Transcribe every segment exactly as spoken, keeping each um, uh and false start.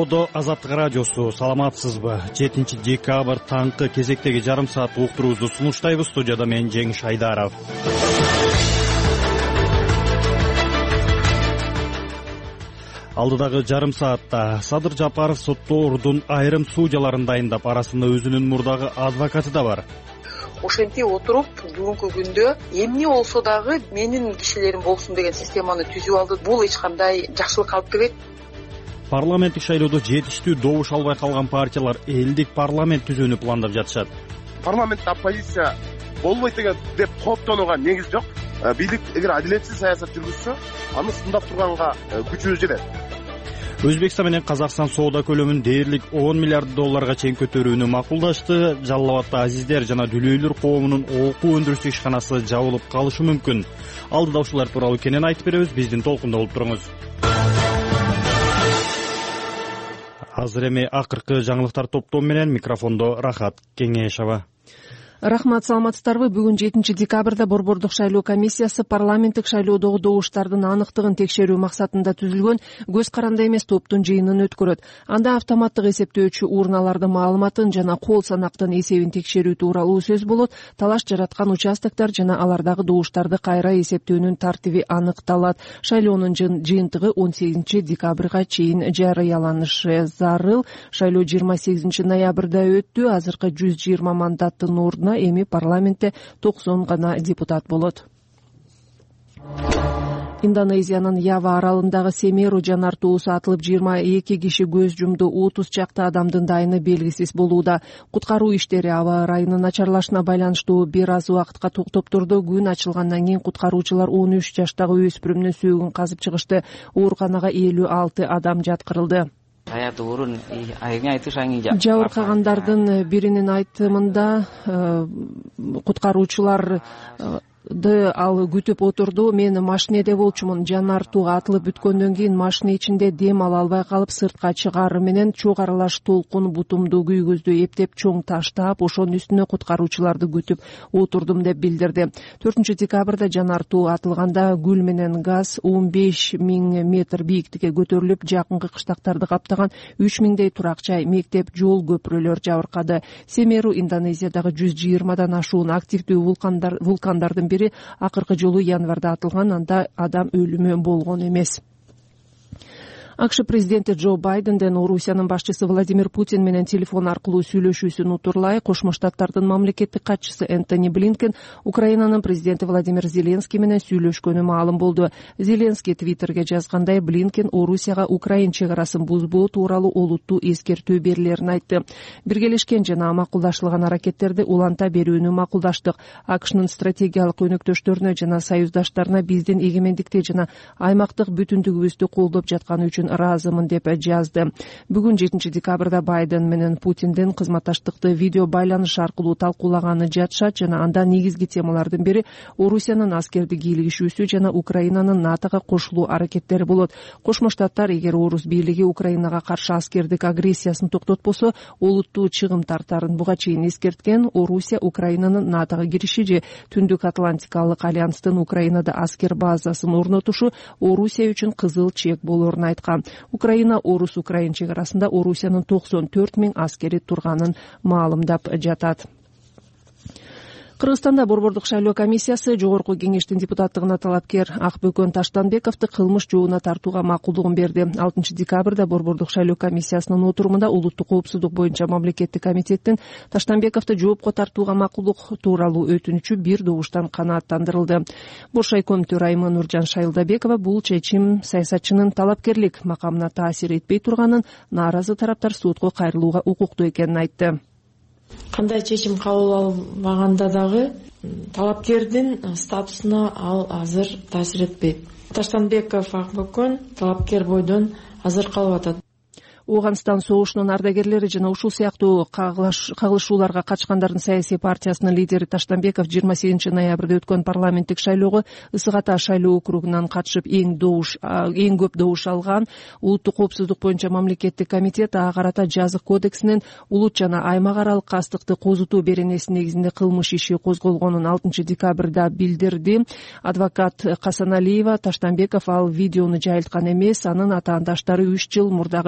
Колоодо Азаттык радиосу. Саламатсызбы? жетинчи декабрь таңкы кезектеги жарым саат уктуруубузду сунуштайбыз. Студияда мен Жеңиш Айдаров. Алдыдагы жарым саатта Садыр Жапаров соттордун айрым судьяларын дайындап, арасында өзүнүн мурдагы адвокаты да бар. Ошентип отуруп, бүгүнкү күндө эмне болсо дагы менин кишилерим болсун деген системаны түзүп алды. Бул эч кандай жакшылык алып келет. Парламенттик шайлоодо жетиштүү добуш албай калган партиялар элдик парламент түзүүнү пландап жатышат. Парламентте оппозиция болбойт деп кооптонууга негиз жок. Бийлик эгер адилетсиз саясат жүргүзсө, аны сындап турганга күчүбүз жетет. Өзбекстан менен Казакстан соода көлөмүн дээрлик он миллиард долларга чейин көтөрүүнү макулдашты. Жалал Абадта азиздер жана дүлөйлөр коомунун окуу өндүрүш ишканасы жабылып калышы мүмкүн. Алдыда ушулар тууралуу кенен айтып беребиз. Биздин толкунда болуп туруңуз. Азыр эми акыркы жаңылыктар топтому менен микрофондо Рахат Кеңешова. Рахмат, саламатсыздарбы? Бүгүн жетинчи декабрда Борбордук шайлоо комиссиясы парламенттик шайлоодогу добуштардын аныктыгын текшерүү максатында түзүлгөн көз каранды эмес топтун жыйынын өткөрөт. Анда автоматтык эсептөөчү урналардын маалыматын жана кол санактын эсебин текшерүү тууралуу сөз болот. Талаш жараткан участоктор жана алардагы добуштарды кайра эсептөөнүн тартиби аныкталат. Шайлоонун жыйынтыгы он сегизинчи декабрга чейин жарыяланышы зарыл. Шайлоо жыйырма сегизинчи ноябрда өттү. Азыркы жүз жыйырма мандаттын ордуна эми парламентте токсон гана депутат болот. Индонезиянын Ява аралындагы Семеру жанартоосу атылып жыйырма эки киши көз жумду. отуз чакты адамдын дайыны белгисиз болууда. Куткаруу иштери аба ырайынын начарлашына байланыштуу бир аз убакытка токтоп турду. Күн ачылгандан кийин куткаруучулар он үч жаштагы өспүрүмдүн сөөгүн казып чыгышты. Ооруканага элүү алты адам жаткырылды. Жабыркагандардын биринин айтымында куткаруучулар ал күтүп отурду. Мен машинеде болчумун. Жанартуу атылып бүткөндөн кийин машина ичинде дем ала албай калып сыртка чыгары менен чоң аралаш толкун бутумду күйгөздү эптеп чоң таштап, ошонун үстүнө куткаруучуларды күтүп отурдум деп билдирди. төртүнчү декабрда жанартуу атылганда гүл менен газ он беш миң метр бийиктикке көтөрүлүп, жакынкы кыштактарды каптаган үч миңдей турак жай, мектеп, жол, көпүрөлөр жабыркады. Семеру Индонезиядагы жүз жыйырмадан ашуун активдүү вулкандар вулкандардын бири. Акыркы жолу январда атылган, анда адам өлүмү болгон эмес. АКШ президенти Джо Байденден Орусиянын башчысы Владимир Путин менен телефон аркылуу сүйлөшүүсүн утурлай. Кошмо Штаттардын мамлекеттик катчысы Энтони Блинкен Украинанын президенти Владимир Зеленский менен сүйлөшкөнү маалым болду. Зеленский Твиттерге жазгандай, Блинкен Орусияга Украин чек арасын бузбоо тууралуу олуттуу эскертүү берилерин айтты. Биргелешкен жана макулдашылган аракеттерди уланта берүүнү макулдаштык. АКШнын стратегиялык өнөктөштөрүнө жана союздаштарына биздин эгемендикти жана аймактык бүтүндүгүбүздү колдоп жатканы үчүн ыраазымын деп жазды. Бүгүн жетинчи декабрда Байден менен Путиндин кызматташтыкты видео байланыш аркылуу талкуулаганы жатышат жана анда негизги темалардын бири Орусиянын аскердик кийлигишүүсү жана Украинанын НАТОга кошулуу аракеттери болот. Кошмо Штаттар эгер Орус бийлиги Украинага каршы аскердик агрессиясын токтотпосо, олуттуу чыгым тартарын буга чейин эскерткен. Орусия Украинанын НАТОга кириши же Түндүк Атлантикалык альянстын Украинада аскер базасын орнотушу Орусия үчүн кызыл чек болорун айткан. Украина Орус-Украин чек арасында Орусиянын токсон төрт миң аскери турганын маалымдап жатат. Кыргызстанда Борбордук шайлоо комиссиясы жогорку кеңештин депутаттыгына талапкер Акбөкөн Таштанбековду кылмыш жообуна тартууга макулдугун берди. алтынчы декабрда Борбордук шайлоо комиссиясынын отурумунда улуттук коопсуздук боюнча мамлекеттик комитеттин Таштанбековду жоопко тартууга макулдук тууралуу өтүнүчү бир добуштан канааттандырылды. Боршайком төрайымы Нуржан Шайылдабекова бул чечим саясатчынын талапкерлик макамына таасир этпей турганын, нааразы тараптар сотко кайрылууга укуктуу экенин айтты. Кандай чечим кабыл албаганда дагы талапкердин статусуна ал азыр таасир этпейт. Таштанбеков Акбөкөн талапкер бойдон азыр калып атат. Оғанстан соғышынын ардагерлери жана ушул сыяктуу кагылышууларга катышкандардын саясий партиясынын лидери Таштанбеков жыйырма сегизинчи ноябрда өткөн парламенттик шайлоого Ысык Ата шайлоо округунан катышып эң добуш эң көп добуш алган. Улуттук коопсуздук боюнча мамлекеттик комитет ага карата жазык кодексинин улут жана аймак аралык кастыкты козутуу беренеси негизинде кылмыш иши козголгонун алтынчы декабрда билдирди. Адвокат Касаналиева Таштанбеков ал видеону жайылткан эмес, анын атаандаштары үч жыл мурдагы видеону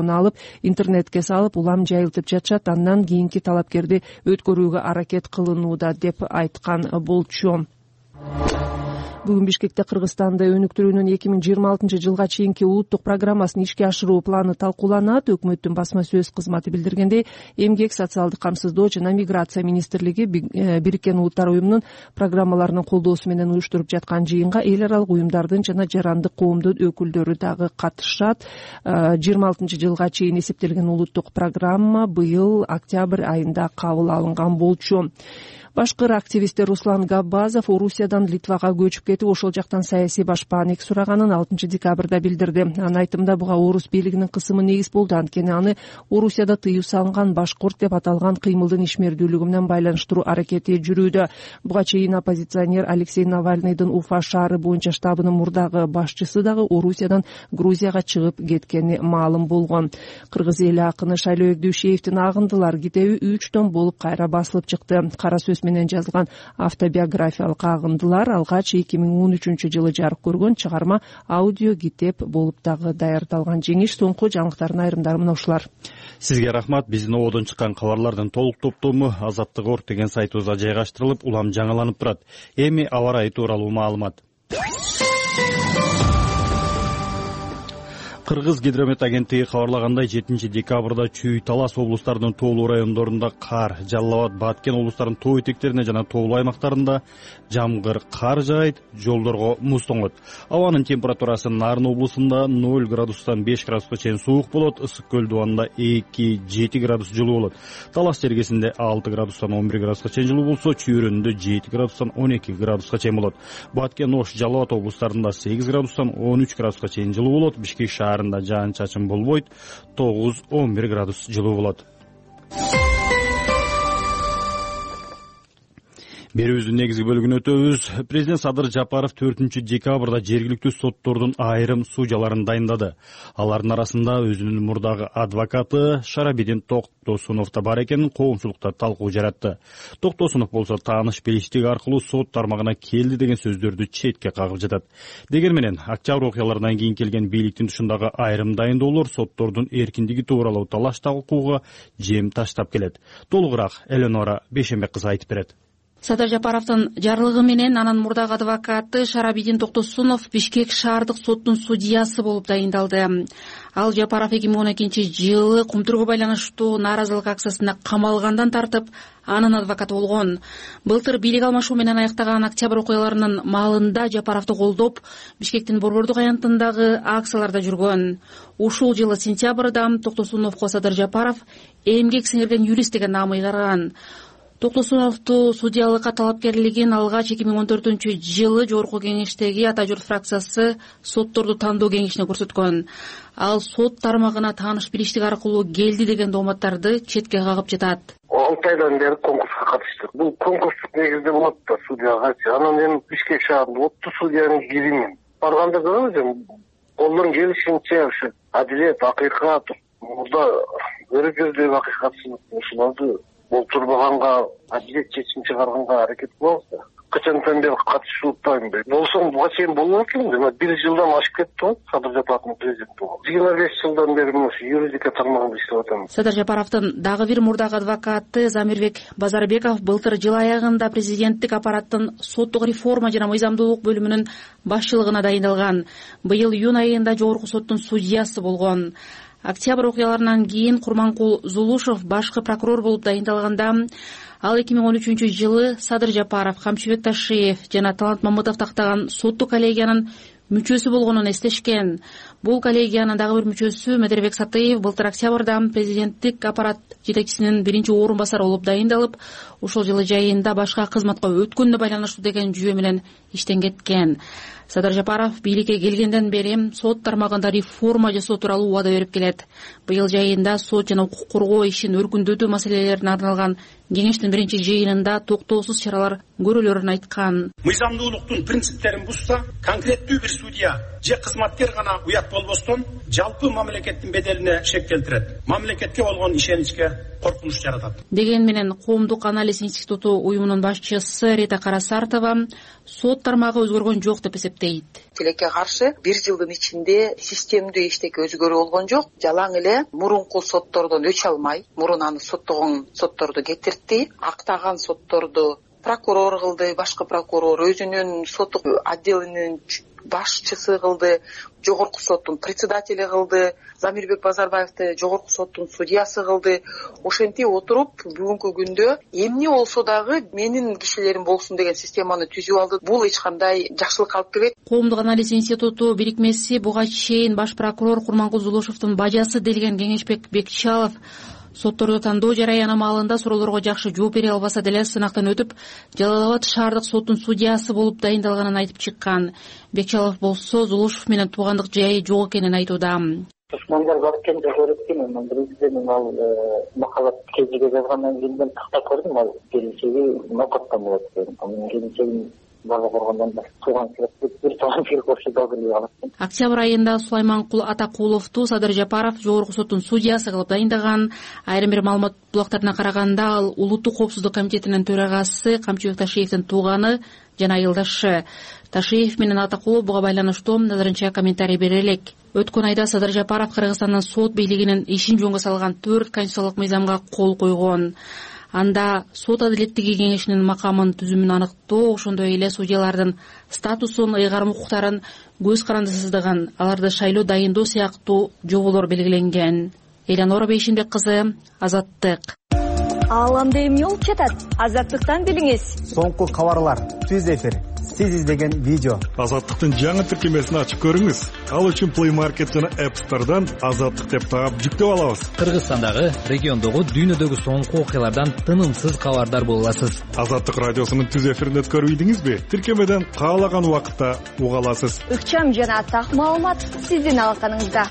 видеосун алып интернетке салып улам жайылтып жатышат, андан кийинки талапкерди өткөрүүгө аракет кылынууда деп айткан болчу. Бүгүн Бишкекте Кыргызстанды өнүктүрүүнүн эки миң жыйырма алтынчы жылга чейинки улуттук программасын ишке ашыруу планы талкууланат. Өкмөттүн басма сөз кызматы билдиргендей, эмгек, социалдык камсыздоо жана миграция министрлиги Бириккен Улуттар уюмунун программаларынын колдоосу менен уюштуруп жаткан жыйынга эл аралык уюмдардын жана жарандык коомдун өкүлдөрү дагы катышат. жыйырма алтынчы жылга чейин эсептелген улуттук программа быйыл октябрь айында кабыл алынган болчу. Башкыр активисти Руслан Габбазов Орусиядан Литвага көчүп кетип, ошол жактан саясий башпаанек сураганын алтынчы декабрда билдирди. Анын айтымында буга орус бийлигинин кысымы негиз болду, анткени аны Орусияда тыюу салынган башкорт деп аталган кыймылдын ишмердүүлүгү менен байланыштыруу аракети жүрүүдө. Буга чейин оппозиционер Алексей Навальныйдын Уфа шаары боюнча штабынын мурдагы башчысы дагы Орусиядан Грузияга чыгып кеткени маалым болгон. Кыргыз эли акыны Шайлообек Дүйшеевдин Агындылар китеби үч том болуп кайра басылып чыкты. Кара сөз менен жазылган автобиографиялык Агындылар алгач эки миң он үчүнчү жылы жарык көргөн чыгарма аудио китеп болуп дагы даярдалган. Жеңиш соңку жаңылыктардын айрымдары мына ушулар. Сизге рахмат. Биздин ободон чыккан кабарлардын толук топтому Азаттык орг деген сайтыбызга жайгаштырылып, улам жаңыланып турат. Эми аба ырайы тууралуу маалымат. Кыргыз гидромет агенттиги кабарлагандай, жетинчи декабрда Чүй, Талас облустарынын тоолуу райондорунда кар, Жалал Абад, Баткен облустарынын тоо этектерине жана тоолуу аймактарында жамгыр кар жаайт, жолдорго муз тоңот. Абанын температурасы Нарын облусунда ноль градустан беш градуска чейин суук болот, Ысык көл дубанында эки жети градус жылуу болот. Талас жергесинде алты градустан он бир градуска чейин жылуу болсо, Чүйрөндө жети градустан он эки градуска чейин болот. Баткен, Ош, Жалал Абад облустарында сегиз градустан он үч градуска чейин жылуу болот. Бишкек шаар жаан чачын болбойт, тогуз он бир градус жылуу болот. Берүүбүздүн негизги бөлүгүнө өтөбүз. Президент Садыр Жапаров төртүнчү декабрда жергиликтүү соттордун айрым судьяларын дайындады. Алардын арасында өзүнүн мурдагы адвокаты Шарабидин Токтосунов да бар экенин коомчулукта талкуу жаратты. Токтосунов болсо тааныш билиштик аркылуу сот тармагына келди деген сөздөрдү четке кагып жатат. Дегени менен, октябрь окуяларынан кийин келген бийликтин тушундагы айрым дайындоолор соттордун эркиндиги тууралуу талаш талкууга жем таштап келет. Толугураак Эленора Бейшенбек кызы айтып берет. Садыр Жапаровдун жарлыгы менен анын мурдагы адвокаты Шарабидин Токтосунов Бишкек шаардык соттун судьясы болуп дайындалды. Ал Жапаров эки миң он экинчи жылы кумтурга байланыштуу нааразылык акциясында камалгандан тартып, анын адвокаты болгон. Былтыр бийлик алмашуу менен аяктаган октябрь окуяларынын маалында Жапаровду колдоп, Бишкектин Борбордук аянтындагы акцияларда жүргөн. Ушул жылы сентябрда Токтосуновго Садыр Жапаров эмгек сиңирген юрист деген наам ыйгарган. Токтосуновду судьялыкка талапкерлигин алгач эки миң он төртүнчү жылы Жогорку кеңештеги Ата журт фракциясы сотторду тандоо кеңешине көрсөткөн. Ал сот тармагына тааныш билиштик аркылуу келди деген дооматтарды четке кагып жатат. алты айдан бери конкурска катыштык. Бул конкурстук негизде болот да судьяга. Анан мен Бишкек шаарында оттуу судьянын киримин. Барганда көрөбүз, колдон келишинче ушу адилет, акыйкат, мурда көрүп жүрдүк акыйкатсын ушуларды болтурбаганга, адилет чечим чыгарганга аракет кылабыз да. Качантан бери катышуулуктайм. Болсоң буга чейин болбой келди. Бир жылдан ашып кетти го Садыр Жапаровдун президент болгон. жыйырма беш жылдан бери мушу юридика тармагында иштеп атам. Садыр Жапаровдун дагы бир мурдагы адвокаты Замирбек Базарбеков былтыр жыл аягында президенттик аппараттын соттук реформа жана мыйзамдуулук бөлүмүнүн башчылыгына дайындалган. Быйыл июнь айында Жогорку соттун судьясы болгон. Октябрь окуяларынан кийин Курманкул Зулушев башкы прокурор болуп дайындалганда, ал эки миң он үчүнчү жылы Садыр Жапаров, Камчыбек Ташиев жана Талант Мамытов тактаган соттук коллегиянын мүчөсү болгонун эстешкен. Бул коллегиянын дагы бир мүчөсү Медербек Сатыев былтыр октябрда президенттик аппарат жетекчисинин биринчи орун басары болуп дайындалып, ушул жылы жайында башка кызматка өткөнүнө байланыштуу деген жүйө менен иштен кеткен. Садыр Жапаров бийликке келгенден бери сот тармагында реформа жасоо тууралуу убада берип келет. Быйыл жайында сот жана укук коргоо ишин өркүндөтүү маселелерине арналган кеңештин биринчи жыйынында токтоосуз чаралар көрүлөрүн айткан. Мыйзамдуулуктун принциптерин бузса, конкреттүү бир судья же кызматкер гана уят болбостон, жалпы мамлекеттин беделине шек келтирет. Мамлекетке болгон ишеничке коркунуч жаратат. Деген менен коомдук анализ анализ институту уюмунун башчысы Рита Карасартова сот тармагы өзгөргөн жок деп эсептейт. Тилекке каршы бир жылдын ичинде системдүү эчтеке өзгөрүү болгон жок. Жалаң эле мурунку соттордон өч алмай, мурун аны соттогон сотторду кетиртти, актаган сотторду прокурор кылды, башкы прокурор өзүнүн соттук отделинин башчысы кылды, жогорку соттун председатели кылды, Замирбек Базарбаевди жогорку соттун судьясы кылды. Ошентип отуруп бүгүнкү күндө эмне болсо дагы менин кишилерим болсун деген системаны түзүп алды. Бул эч кандай жакшылыкка алып келбейт. Коомдук анализ институту бирикмеси буга чейин баш прокурор Курманкул Зулушевдун бажасы делген Кеңешбек Бекчалов сотторду тандоо жараяны маалында суроолорго жакшы жооп бере албаса деле сынактан өтүп, Жалал Абад шаардык соттун судьясы болуп дайындалганын айтып чыккан. Бекчалов болсо Зулушев менен туугандык жайы жок экенин айтууда. Душмандар бар экен деп ойлоптум. Мен биринчиден ал макалат кезиге жазгандан кийин мен тактап көрдүм. Ал келинчеги нокоттон болот дедим. Анын келинчегин бала болгондон да тууганчылык бир тууганчылык кошууда билип алат. Октябрь айында Сулайманкул Атакуловду Садыр Жапаров жогорку соттун судьясы кылып дайындаган. Айрым бир маалымат булактарына караганда ал Улуттук коопсуздук комитетинин төрагасы Камчыбек Ташиевдин тууганы жана айылдашы. Ташиев менен Атакулов буга байланыштуу назарынча комментарий бере элек. Өткөн айда Садыр Жапаров Кыргызстандын сот бийлигинин ишин жөнгө салган төрт конституциялык мыйзамга кол койгон. Анда сот адилеттиги кеңешинин макамын түзүмүн аныктоо, ошондой эле судьялардын статусун, ыйгарым укуктарын көз карандысыздыгын, аларды шайлоо дайындоо сыяктуу жоболор белгиленген. Элянора Бейшимбек кызы, Азаттык. Ааламда эмне болуп жатат? Азаттыктан билиңиз. Соңку кабарлар, түз эфир, сиз издеген видео. Азаттыктын жаңы тиркемесин ачып көрүңүз. Ал үчүн Play Market жана App Store'дан Азаттык деп таап жүктөп алабыз. Кыргызстандагы, региондогу, дүйнөдөгү соңку окуялардан тынымсыз кабардар боло аласыз. Азаттык радиосунун түз эфирин өткөрүп ийдиңизби? Тиркемеден каалаган убакытта уга аласыз. Ыкчам жана так маалымат сиздин алаканыңызда.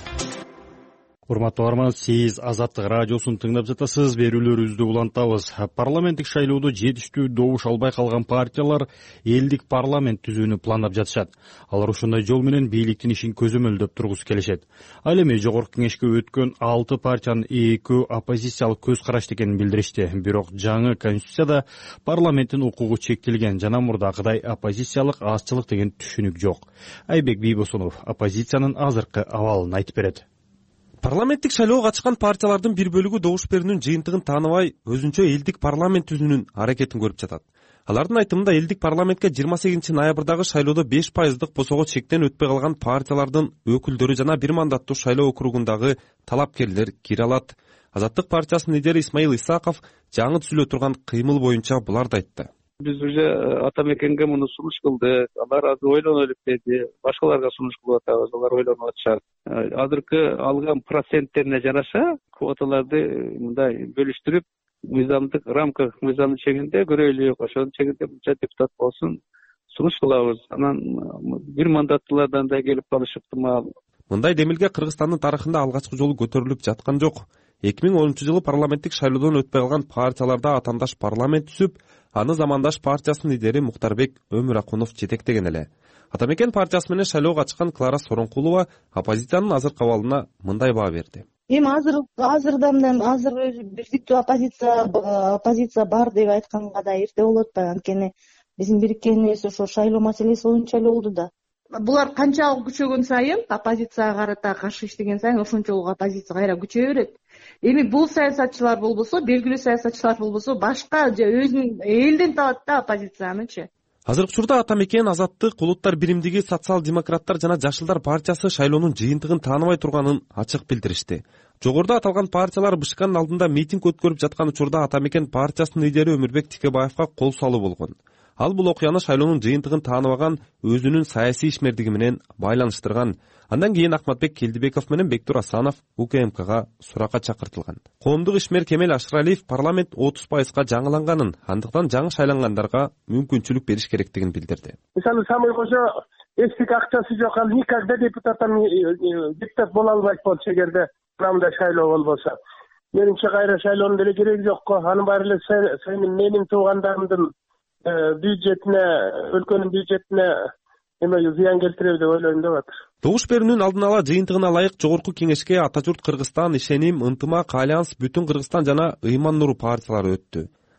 Урматтуу угарман, сиз Азаттык радиосун тыңдап жатасыз. Берүүлөрүбүздү улантабыз. Парламенттик шайлоодо жетиштүү добуш албай калган партиялар элдик парламент түзүүнү пландап жатышат. Алар ушундай жол менен бийликтин ишин көзөмөлдөп тургусу келишет. Ал эми жогорку кеңешке өткөн алты партиянын экөө оппозициялык көз карашты экенин билдиришти. Бирок жаңы конституцияда парламенттин укугу чектелген жана мурдакыдай оппозициялык азчылык деген түшүнүк жок. Айбек Бийбосунов оппозициянын азыркы абалын айтып берет. Парламенттик шайлоого катышкан партиялардын бир бөлүгү добуш берүүнүн жыйынтыгын тааныбай, өзүнчө элдик парламент түзүүнүн аракетин көрүп жатат. Алардын айтымында элдик парламентке жыйырма сегизинчи ноябрдагы шайлоодо беш пайыздык босого чектен өтпөй калган партиялардын өкүлдөрү жана бир мандаттуу шайлоо округундагы талапкерлер кире алат. Азаттык партиясынын лидери Исмаил Исаков жаңы түзүлө турган кыймыл боюнча буларды айтты. Биз уже Атамекенге муну сунуш кылдык. Алар азыр ойлонуп электеди. Башкаларга сунуш кылып атабыз. Алар ойлонуп атышат. Азыркы алган проценттерине жараша квоталарды мындай бөлүштүрүп, мыйзамдык рамка, мыйзамдын чегинде көрөйлүк, ошонун чегинде мынча депутат болсун сунуш кылабыз. Анан бир мандаттуулардан да келип калышы ыктымал. Мындай демилге Кыргызстандын тарыхында алгачкы жолу көтөрүлүп жаткан жок. эки миң онунчу жылы парламенттик шайлоодон өтпөй калган партияларда атандаш парламент түзүп, аны замандаш партиясынын лидери Муктарбек Өмүракунов жетектеген эле. Атамекен партиясы менен шайлоого катышкан Клара Соронкулова оппозициянын азыркы абалына мындай баа берди. Эми азыр азырдан азыр бирдиктүү оппозиция оппозиция бар деп айтканга да эрте болуп атпайбы? Анткени биздин бириккенибиз ошо шайлоо маселеси боюнча эле болду да. Булар канчалык күчөгөн сайын, оппозицияга карата каршы иштеген сайын ошончолук оппозиция кайра күчөйө берет. Эми бул саясатчылар болбосо, белгилүү саясатчылар болбосо, башка же өзүнүн элден табат да оппозициянычы. Азыркы учурда Атамекен, Азаттык, Улуттар биримдиги, социал-демократтар жана Жашылдар партиясы шайлоонун жыйынтыгын тааныбай турганын ачык билдиришти. Жогоруда аталган партиялар БШКнын алдында митинг өткөрүп жаткан учурда Атамекен партиясынын лидери Өмүрбек Тикебаевга кол салуу болгон. Ал бул окуяны шайлоонун жыйынтыгын тааныбаган өзүнүн саясий ишмердиги менен байланыштырган. Андан кийин Акматбек Келдибеков менен Бектур Асанов УКМКга суракка чакыртылган. Коомдук ишмер Кемел Ашыралиев парламент отуз пайызга жаңыланганын, андыктан жаңы шайлангандарга мүмкүнчүлүк бериш керектигин билдирди. Мисалы, самый кожо эстик акчасы жок, ал никогда депутаттан депутат боло албайт болчу эгерде мындай шайлоо болбосо. Менимче кайра шайлоонун деле кереги жок го. Анын баары эле сенин менин туугандарымдын бюджетине, өлкөнүн бюджетине эме зыян келтирет деп ойлойм деп атыр. Добуш берүүнүн алдын ала жыйынтыгына ылайык жогорку кеңешке Ата журт Кыргызстан, Ишеним, Ынтымак, Альянс, Бүтүн Кыргызстан жана Ыйман Нуру партиялары өттү.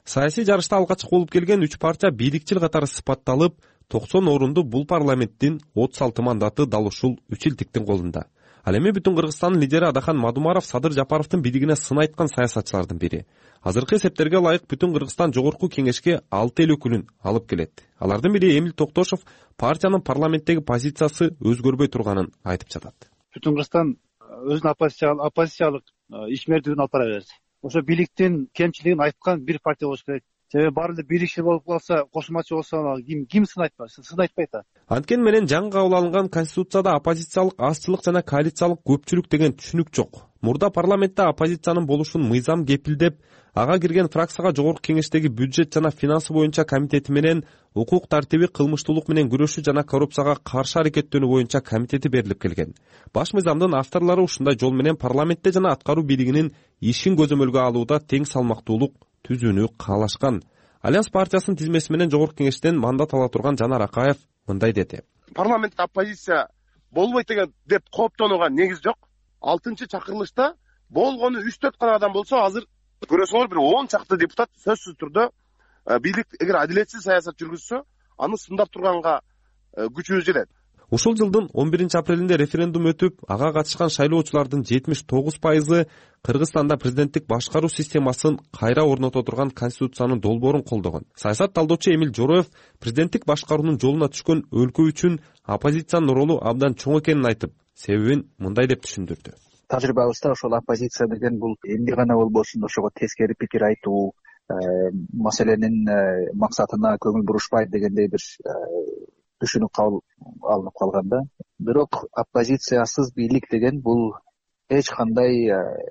саясий жарышта алгачкы болуп келген үч партия бийликчил катары сыпатталып, токсон орунду бул парламенттин отуз алты мандаты дал ушул үч элдиктин колунда. Ал эми бүтүн Кыргызстандын лидери Адахан Мадумаров Садыр Жапаровдун бийлигине сын айткан саясатчылардын бири. Азыркы эсептерге ылайык бүтүн Кыргызстан Жогорку кеңешке алты эл өкүлүн алып келет. Алардын бири Эмил Токтошов партиянын парламенттеги позициясы өзгөрбөй турганын айтып жатат. Бүтүн Кыргызстан өзүнүн оппозициялык ишмердигин алып бара берет. Ошо бийликтин кемчилигин айткан бир партия болуш керек. Себеби баары эле бийликчил болуп калса, кошумачы болсо ким ким сын айтпайт, сын айтпайт да. Анткени менен жаңы кабыл алынган конституцияда оппозициялык азчылык жана коалициялык көпчүлүк деген түшүнүк жок. Мурда парламентте оппозициянын болушун мыйзам кепилдеп, ага кирген фракцияга жогорку кеңештеги бюджет жана финансы боюнча комитети менен укук тартиби, кылмыштуулук менен күрөшүү жана коррупцияга каршы аракеттөнүү боюнча комитети берилип келген. Баш мыйзамдын авторлору ушундай жол менен парламентте жана аткаруу бийлигинин ишин көзөмөлгө алууда тең салмактуулук түзүүнү каалашкан. Альянс партиясынын тизмеси менен жогорку кеңештен мандат ала турган Жанар Акаев мындай деди. Парламентте оппозиция болбойт деген деп кооптонууга негиз жок. алтынчы чакырылышта болгону үч төрт гана адам болсо, азыр көрөсүңөр бир он чакты депутат сөзсүз түрдө бийлик эгер адилетсиз саясат жүргүзсө, аны сындап турганга күчүбүз жетет. Ушул жылдын он биринчи апрелинде референдум өтүп, ага катышкан шайлоочулардын жетимиш тогуз пайызы Кыргызстанда президенттик башкаруу системасын кайра орното турган конституциянын долбоорун колдогон. Саясат талдоочу Эмил Жороев президенттик башкаруунун жолуна түшкөн өлкө үчүн оппозициянын ролу абдан чоң экенин айтып, себебин мындай деп түшүндүрдү. Тажрыйбабызда ошол оппозиция деген бул эмне гана болбосун ошого тескери пикир айтуу, маселенин максатына көңүл бурушпайт дегендей бир түшүнүк кабыл алынып калганда. Бирок оппозициясыз бийлик деген бул эч кандай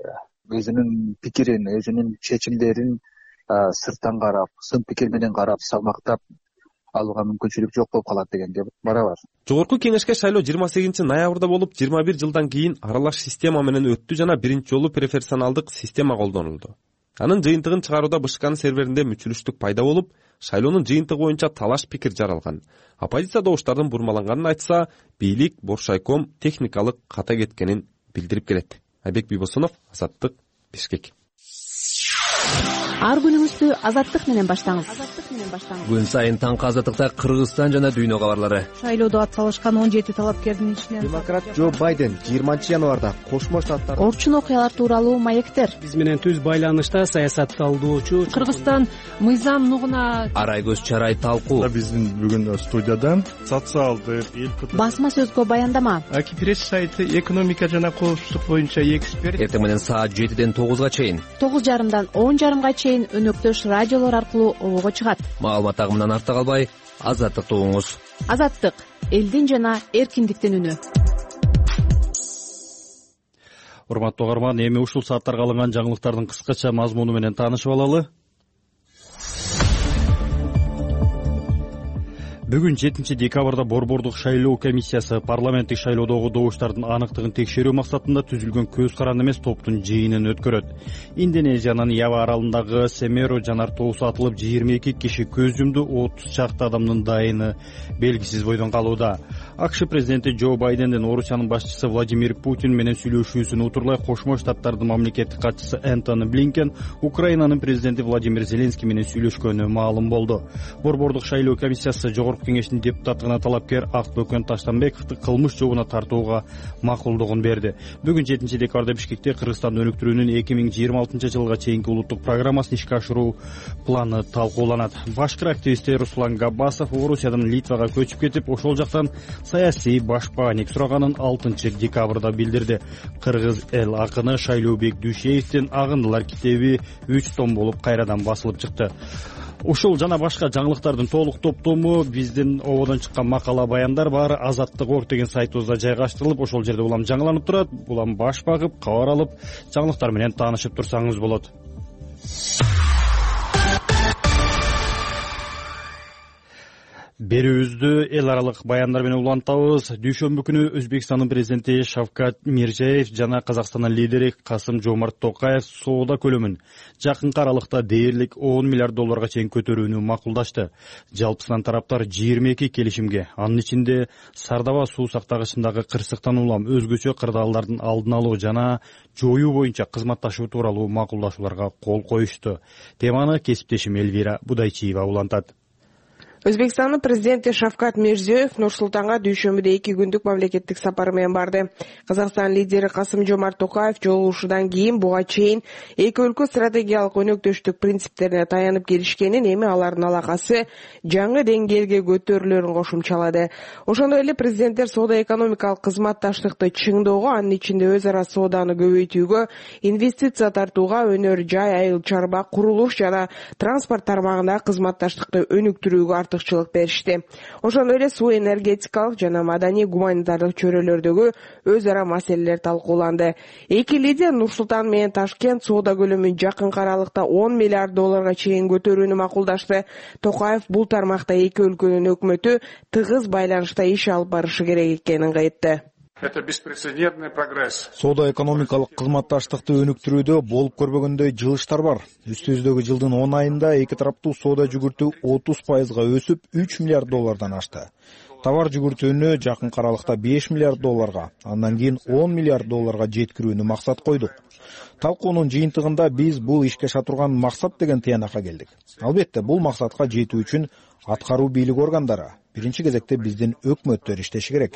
өзүнүн пикирин, өзүнүн чечимдерин сырттан карап, сын пикир менен карап, салмактап алууга мүмкүнчүлүк жок болуп калат дегенге барабар. Жогорку кеңешке шайлоо жыйырма сегизинчи ноябрда болуп, жыйырма бир жылдан кийин аралаш система менен өттү жана биринчи жолу преференциалдык система колдонулду. Анын жыйынтыгын чыгарууда БШКнын серверинде мүчүлүштүк пайда болуп, шайлоонун жыйынтыгы боюнча талаш пикир жаралган. Оппозиция добуштардын бурмаланганын айтса, бийлик Боршайком техникалык ката кеткенин билдирип келет. Айбек Бийбосунов, Азаттык, Бишкек. Ар күнүңүздү Азаттык менен баштаңыз. Күн сайын таңкы Азаттыкта Кыргызстан жана дүйнө кабарлары. Шайлоодо ат салышкан он жети талапкердин ичинен демократ Джо Байден жыйырманчы январда Кошмо Штаттар орчун окуялар тууралуу маектер. Биз менен түз байланышта саясат талдоочу Кыргызстан мыйзам нугуна Арай көз чарай талкуу. Биздин бүгүн студияда социалдык, басма сөзгө баяндама. Акипресс сайты экономика жана коопсуздук боюнча эксперт. Эртең менен саат жетиден тогузга чейин. тогуз жарымдан он жарымга чейин өнөктөш радиолор аркылуу обого чыгат. Маалымат агымынан артта калбай, Азаттыкты угуңуз. Азаттык, элдин жана эркиндиктин үнү. Урматтуу угарман, эми ушул сааттарга алынган жаңылыктардын кыскача мазмуну менен таанышып алалы. Бүгүн жетинчи декабрда Борбордук шайлоо комиссиясы парламенттик шайлоодогу добуштардын аныктыгын текшерүү максатында түзүлгөн көз каранды эмес топтун жыйынын өткөрөт. Индонезиянын Ява аралындагы Семеро жанар тоосу атылып, жыйырма эки киши көз жумду, отуз чакты адамдын дайыны белгисиз бойдон калууда. АКШ президенти Джо Байдендин Орусиянын башчысы Владимир Путин менен сүйлөшүүсүн утурлай Кошмо Штаттардын мамлекеттик катчысы Энтони Блинкен Украинанын президенти Владимир Зеленский менен сүйлөшкөнү маалым болду. Борбордук шайлоо комиссиясы жогорку кеңештин депутаттыгына талапкер Акбөкөн Таштанбековду кылмыш жообуна тартууга макулдугун берди. Бүгүн жетинчи декабрда Бишкекте Кыргызстан өнүктүрүүнүн эки миң жыйырма алтынчы жылга чейинки улуттук программасын ишке ашыруу планы талкууланат. Башкыр активисти Руслан Габбасов Орусиядан Литвага көчүп кетип, ошол жактан саясий башпаанек сураганын алтынчы декабрда билдирди. Кыргыз эл акыны Шайлообек Дүйшеевдин Агындылар китеби үч том болуп кайрадан басылып чыкты. Ушул жана башка жаңылыктардын толук топтому биздин ободон чыккан макала баяндар бар Азаттык орг деген сайтыбызда жайгаштырылып, ошол жерде улам жаңыланып турат. Улам баш багып, кабар алып, жаңылыктар менен таанышып турсаңыз болот. берүүбүздү эл аралык баяндар менен улантабыз. Дүйшөмбү күнү Өзбекстандын президенти Шавкат Мирзиёев жана Казакстандын лидери Касым-Жомарт Токаев соода көлөмүн жакынкы аралыкта дээрлик он миллиард долларга чейин көтөрүүнү макулдашты. Жалпысынан тараптар жыйырма эки келишимге, анын ичинде Сардаба суу сактагычындагы кырсыктан улам өзгөчө кырдаалдардын алдын алуу жана жоюу боюнча кызматташуу тууралуу макулдашууларга кол коюшту. Теманы кесиптешим Элвира Будайчиева улантат. Өзбекстандын президенти Шавкат Мирзиёев Нур-Султанга дүйшөмбүдө эки күндүк мамлекеттик сапар менен барды. Казакстан лидери Касым-Жомарт Токаев жолугушуудан кийин буга чейин эки өлкө стратегиялык өнөктөштүк принциптерине таянып келишкенин, эми алардын алакасы жаңы деңгээлге көтөрүлөрүн кошумчалады. Ошондой эле президенттер соода экономикалык кызматташтыкты чыңдоого, анын ичинде өз ара сооданы көбөйтүүгө, инвестиция тартууга, өнөр жай, айыл чарба, курулуш жана транспорт тармагындагы кызматташтыкты өнүктүрүүгө артыкчылык беришти. Ошондой эле суу энергетикалык жана маданий гуманитардык чөйрөлөрдөгү өз ара маселелер талкууланды. Эки лидер Нур-Султан менен Ташкент соода көлөмүн жакынкы аралыкта он миллиард долларга чейин көтөрүүнү макулдашты. Токаев бул тармакта эки өлкөнүн өкмөтү тыгыз байланышта иш алып барышы керек экенин айтты. Это беспрецедентный прогресс. Соода экономикалык кызматташтыкты өнүктүрүүдө болуп көрбөгөндөй жылыштар бар. Үстүбүздөгү жылдын он айында эки тараптуу соода жүгүртүү отуз пайызга өсүп үч миллиард доллардан ашты. Товар жүгүртүүнү жакынкы аралыкта беш миллиард долларга, андан кийин он миллиард долларга жеткирүүнү максат койдук. Талкуунун жыйынтыгында биз бул ишке аша турган максат деген тыянакка келдик. Албетте, бул максатка жетүү үчүн аткаруу бийлик органдары, биринчи кезекте биздин өкмөттөр иштеши керек.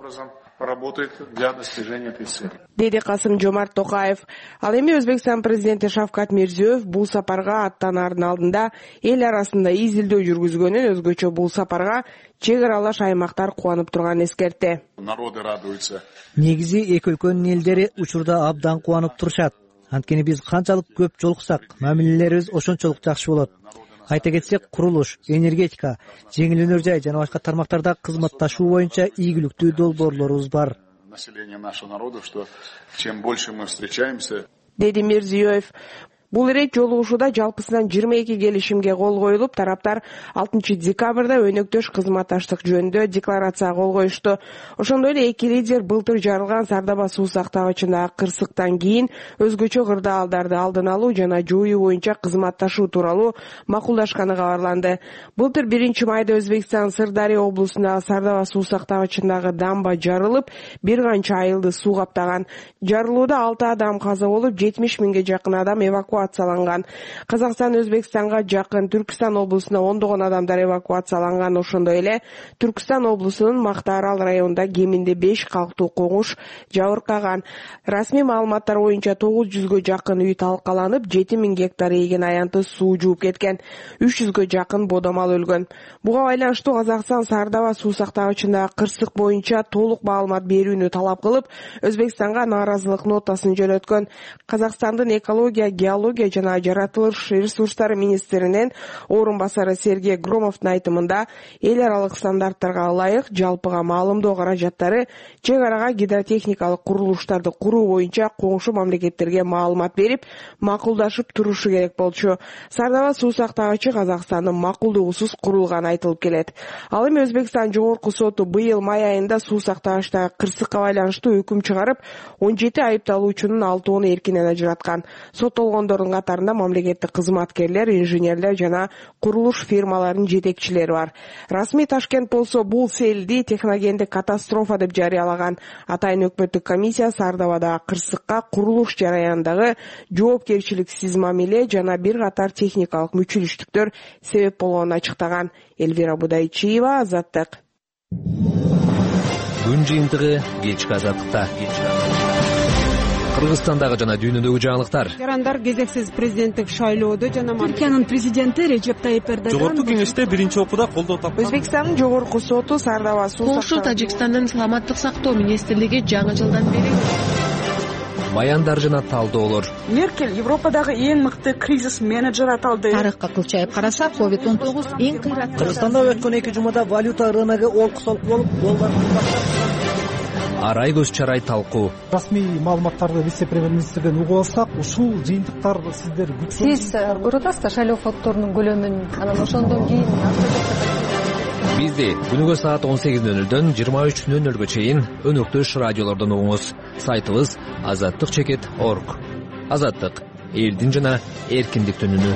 Работает для достижения этой цели. Деди Касым-Жомарт Токаев. Ал эми Өзбекстан президенти Шавкат Мирзиёев бул сапарга аттанаардын алдында эл арасында изилдөө жүргүзгөнүн, өзгөчө бул сапарга чек аралаш аймактар кубанып турганын эскертти. Народы радуются. Негизи эки өлкөнүн элдери учурда абдан кубанып турушат. Анткени биз канчалык көп жолуксак, мамилелерибиз ошончолук жакшы болот. Айта кетсек, курулуш, энергетика, жеңил өнөр жай жана башка тармактарда кызматташуу боюнча ийгиликтүү долбоорлорубуз бар. Население нашего народа, что чем больше мы встречаемся, деди Мирзиёев. Бул ирет жолугушууда жалпысынан жыйырма эки келишимге кол коюлуп, тараптар алтынчы декабрда өнөктөш кызматташтык жөнүндө декларацияга кол коюшту. Ошондой эле эки лидер былтыр жарылган Сардаба суу сактагычындагы кырсыктан кийин өзгөчө кырдаалдарды алдын алуу жана жоюу боюнча кызматташуу тууралуу макулдашканы кабарланды. Былтыр биринчи майда Өзбекстан Сырдария облусундагы Сардаба суу сактагычындагы дамба жарылып, бир канча айылды суу каптаган. Жарылууда алты адам каза болуп, жетимиш миңге жакын адам эвакуация эвакуацияланган. Казакстан Өзбекстанга жакын Түркистан облусуна ондогон адамдар эвакуацияланган. Ошондой эле Түркистан облусунун Мактаарал районунда кеминде беш калктуу коңуш жабыркаган. Расмий маалыматтар боюнча тогуз жүзгө жакын үй талкаланып, жети миң гектар эгин аянты суу жууп кеткен. үч жүзгө жакын бодомал өлгөн. Буга байланыштуу Казакстан Сардава суу сактагычындагы кырсык боюнча толук маалымат берүүнү талап кылып, Өзбекстанга нааразылык нотасын жөнөткөн. Казакстандын экология, геология жана жаратылыш ресурстары министринин орун басары Сергей Громовдун айтымында, эл аралык стандарттарга ылайык жалпыга маалымдоо каражаттары чек арага гидротехникалык курулуштарды куруу боюнча коңшу мамлекеттерге маалымат берип, макулдашып турушу керек болчу. Сардава суу сактагычы Казакстандын макулдугусуз курулганы айтылып келет. Ал эми Өзбекстан жогорку соту быйыл май айында суу сактагычтагы кырсыкка байланыштуу өкүм чыгарып, он жети айыпталуучунун алтоону эркинен ажыраткан. Соттолгондордун катарында мамлекеттик кызматкерлер, инженерлер жана курулуш фирмаларынын жетекчилери бар. Расмий Ташкент болсо бул селди техногендик катастрофа деп жарыялаган. Атайын өкмөттүк комиссия Сардабадагы кырсыкка курулуш жараянындагы жоопкерчиликсиз мамиле жана бир катар техникалык мүчүлүштүктөр себеп болгонун ачыктаган. Элвира Будайчиева, Азаттык. Күн жыйынтыгы кечки Азаттыкта. Кыргызстандагы жана дүйнөдөгү жаңылыктар. Жарандар кезексиз президенттик шайлоодо жана Түркиянын президенти Режеп Тайип Эрдоган жогорку кеңеште биринчи окууда колдоо тапкан. Өзбекстандын жогорку соту Сардава суу Польша, Тажикстандын саламаттык сактоо министрлиги жаңы жылдан бери баяндар жана талдоолор. Меркель Европадагы эң мыкты кризис менеджер аталды. Тарыхка кылчайып карасак, ковид он тогуз эң кыйраттуу. Кыргызстанда өткөн эки жумада валюта рыногу олку-солку болуп, доллар Арай көз чарай талкуу. Расмий маалыматтарды вице-премьер-министрден угуп алсак, ушул жыйынтыктар сиздер күткөн. Сиз көрүп атасыздар шайлоо факторунун көлөмүн, анан ошондон кийин Бизди күнүгө саат он сегиз ноль нөлдөн жыйырма үч ноль нөлгө чейин өнөктөш радиолордон угуңуз. Сайтыбыз азаттык чекит орг. Азаттык — элдин жана эркиндиктин үнү.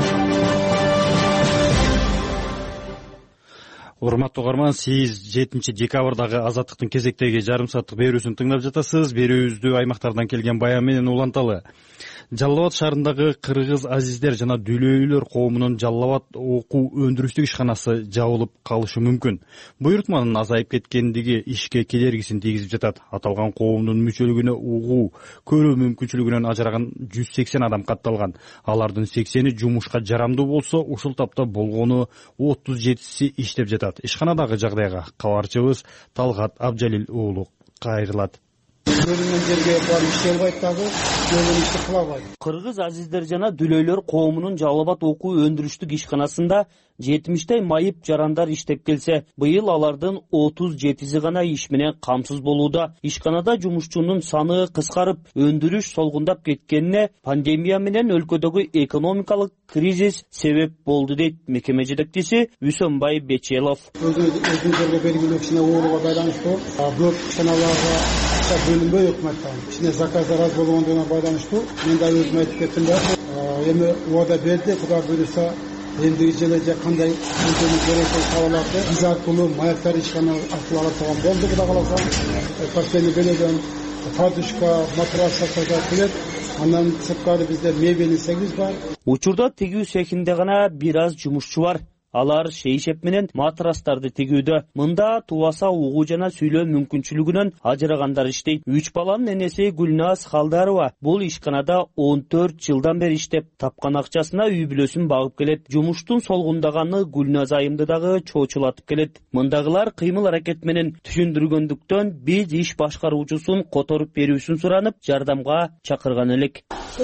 Урматтуу угарман, сиз жетинчи декабрдагы Азаттыктын кезектеги жарым сааттык берүүсүн тыңдап жатасыз. Берүүбүздү аймактардан келген баян менен уланталы. Жалал Абад шаарындагы кыргыз азиздер жана дүлөйлөр коомунун Жалал Абад окуу өндүрүштүк ишканасы жабылып калышы мүмкүн. Буйрутманын азайып кеткендиги ишке кедергисин тийгизип жатат. Аталган коомдун мүчөлүгүнө угуу көрүү мүмкүнчүлүгүнөн ажыраган жүз сексен адам катталган. Алардын сексени жумушка жарамдуу болсо, ушул тапта болгону отуз жетиси иштеп жатат. Ишканадагы жагдайга кабарчыбыз Талгат Абжалил уулу кайрылат. Бөлүнгөн жерге барып иштей албайт дагы, бөлүнгөн ишти кыла албайт. Кыргыз азиздер жана дүлөйлөр коомунун Жалал Абад окуу өндүрүштүк ишканасында жетимиштей майып жарандар иштеп келсе, быйыл алардын отуз жетиси гана иш менен камсыз болууда. Ишканада жумушчунун саны кыскарып, өндүрүш солгундап кеткенине пандемия менен өлкөдөгү экономикалык кризис себеп болду дейт мекеме жетекчиси Үсөнбай Бечелов. Өзүңүзгө белгилүү кичине ооруга байланыштуу көп ишканаларга бөлүнбөй өкмөттөн кичине заказдар аз болгондугуна байланыштуу мен да өзүм айтып кеттим да, эми убада берди, Кудай буйруса эндиги жылы же кандай керек кабарларды биз аркылуу маяктар ишкана аркылуу ала турган болду. Кудай кааласа партияны беледен подушка, матрас сатууга келет. Андан сырткары бизде мебель сегиз бар. Учурда тигүү цехинде гана бир аз жумушчу бар. Алар шейшеп менен матрастарды тигүүдө. Мында тубаса угуу жана сүйлөө мүмкүнчүлүгүнөн ажырагандар иштейт. Үч баланын энеси Гүлназ Халдарова бул ишканада он төрт жылдан бери иштеп, тапкан акчасына үй бүлөсүн багып келет. Жумуштун солгундаганы Гүлназ айымды дагы чоочулатып келет. Мындагылар кыймыл аракет менен түшүндүргөндүктөн биз иш башкаруучусун которуп берүүсүн суранып, жардамга чакырган элек.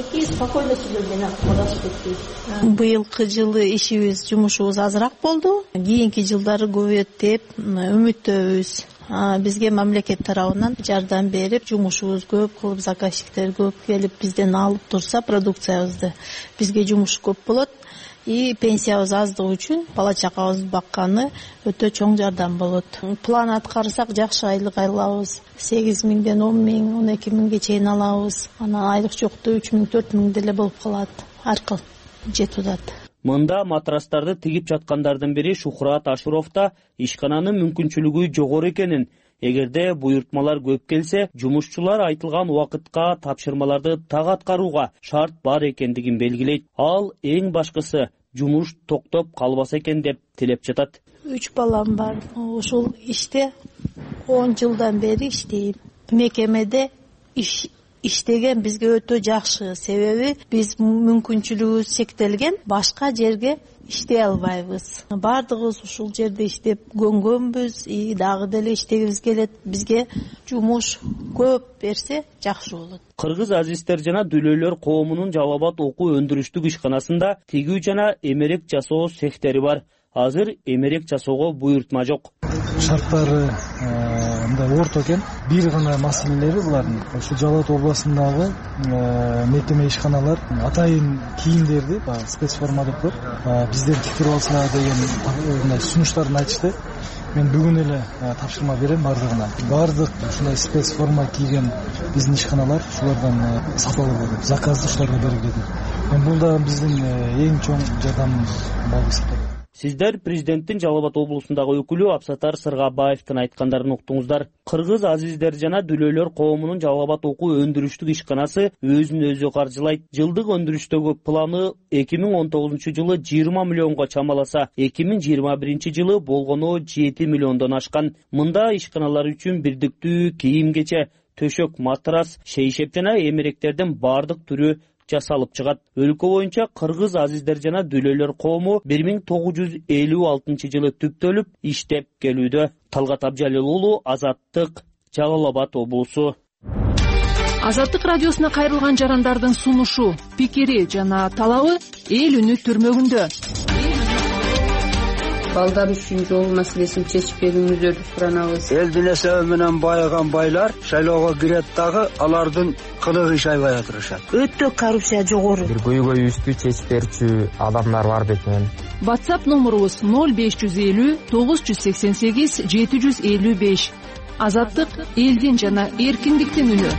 Быйылкы жылы ишибиз, жумушубуз азыраак болду. Кийинки жылдары көбөйөт деп үмүттөбүз. Бизге мамлекет тарабынан жардам берип, жумушубуз көп кылып, заказчиктер көп келип бизден алып турса продукциябызды, бизге жумуш көп болот. И пенсиябыз аздыгы үчүн бала чакабызды бакканы өтө чоң жардам болот. План аткарсак жакшы айлык алабыз. сегиз миңден он миң, он эки миңге чейин алабыз. Анан айлык жокто үч миң, төрт миң деле болуп калат. Аркыл жетип атат. Мында матрастарды тигип жаткандардын бири Шухрат Ашуров да ишкананын мүмкүнчүлүгү жогору экенин, эгерде буйртмалар көп келсе, жумушчулар айтылган убакытка тапшырмаларды так аткарууга шарт бар экендигин белгилейт. Ал эң башкысы жумуш токтоп калбаса экен деп тилеп жатат. Үч балам бар. Ушул иште он жылдан бери иштейм. Мекемеде иш иштеген бизге өтө жакшы. Себеби биз мүмкүнчүлүгүбүз чектелген, башка жерге иштей албайбыз. Бардыгыбыз ушул жерде иштеп көнгөнбүз, и дагы деле иштегибиз келет. Бизге жумуш көп берсе жакшы болот. Кыргыз азиздер жана дүлөйлөр коомунун Жалал Абад окуу өндүрүштүк ишканасында тигүү жана эмерек жасоо цехтери бар. Азыр эмерек жасоого буйртма жок. Шарттары мындай орто экен. Бир гана маселелери булардын ошо Жалал Абад областындагы мекеме ишканалар атайын кийимдерди, спецформа деп коет, бизден тиктирип алсалар деген мындай сунуштарын айтышты. Мен бүгүн эле тапшырма берем бардыгына. Бардык ушундай спецформа кийген биздин ишканалар ушулардан сатып алып, заказды ушуларга бергиледи. Мен бул да биздин эң чоң жардамыбыз болуп эсептелет. Сиздер президенттин Жалал Абад облусундагы өкүлү Абсатар Сыргабаевдин айткандарын уктуңуздар. Кыргыз азиздер жана дүлөйлөр коомунун Жалал Абад окуу өндүрүштүк ишканасы өзүн өзү каржылайт. Жылдык өндүрүштөгү планы эки миң он тогузунчу жылы жыйырма миллионго чамаласа, эки миң жыйырма биринчи жылы болгону жети миллиондон ашкан. Мында ишканалар үчүн бирдиктүү кийим кече, төшөк, матрас, шейшеп жана эмеректердин бардык түрү жасалып чыгат. Өлкө боюнча кыргыз азиздер жана дүлөйлөр коому бир миң тогуз жүз элүү алтынчы жылы түптөлүп иштеп келүүдө. Талгат Абжалил уулу, Азаттык, Жалал Абад облусу. Азаттык радиосуна кайрылган жарандардын сунушу, пикири жана талабы эл үнү түрмөгүндө. балдар үчүн жол маселесин чечип берүүңүздөрдү суранабыз. Элдин эсеби менен байыган байлар шайлоого кирет дагы алардын кылыгы иш аябай атырышат. Өтө коррупция жогору. Бир көйгөйүбүздү чечип берчү адамдар бар бекен. WhatsApp номерубуз ноль беш жүз элүү тогуз жүз сексен сегиз жети жүз элүү беш. Азаттык — элдин жана эркиндиктин үнү.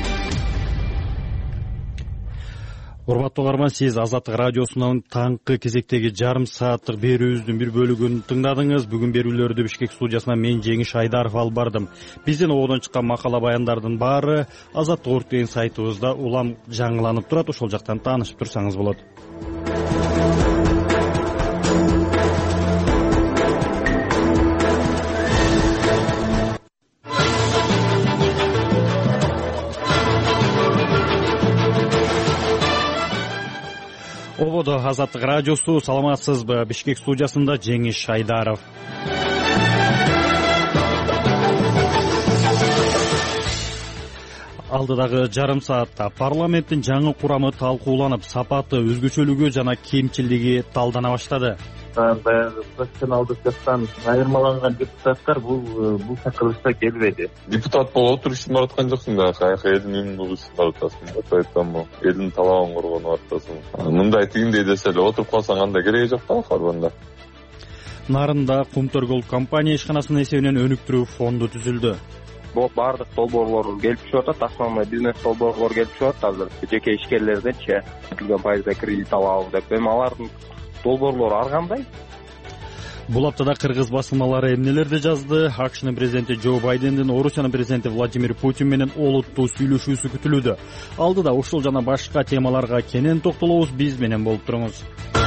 Урматтуу угарман, сиз Азаттык радиосунун таңкы кезектеги жарым сааттык берүүбүздүн бир бөлүгүн тыңдадыңыз. Бүгүн берүүлөрдү Бишкек студиясынан мен Жеңиш Айдаров алып бардым. Биздин ободон чыккан макала баяндардын баары Азаттык орг деген сайтыбызда улам жаңыланып турат. Ошол жактан таанышып турсаңыз болот. Ободо Азаттык радиосу, саламатсызбы? Бишкек студиясында Жеңиш Айдаров. Алдыдагы жарым саатта парламенттин жаңы курамы талкууланып, сапаты, өзгөчөлүгү жана кемчилдиги талдана баштады. Баягы профессионалдык жактан айырмаланган депутаттар бул бул чакырылышта келбеди. Депутат болуп отуруп иштин бараткан жоксуң да, каяка элдин үнүн угуп иштин баратасың. Атып айтканбы, элдин талабын коргонуп атасың. Мындай тигиндей десе эле отуруп калсаң андай кереги жок да Карбанда. Нарында Кумтөр Голд компания ишканасынын эсебинен өнүктүрүү фонду түзүлдү. Баардык долбоорлор келип түшүп атат, основной бизнес долбоорлор келип түшүп атат азыр. Жеке ишкерлерденчи келген пайызда кредит алабыз деп, эми алардын долбоорлору ар кандай? Бул аптада кыргыз басылмалары эмнелерди жазды? АКШнын президенти Джо Байдендин Орусиянын президенти Владимир Путин менен олуттуу сүйлөшүүсү күтүлүүдө. Алдыда ушул жана башка темаларга кенен токтолобуз. Биз менен болуп туруңуз.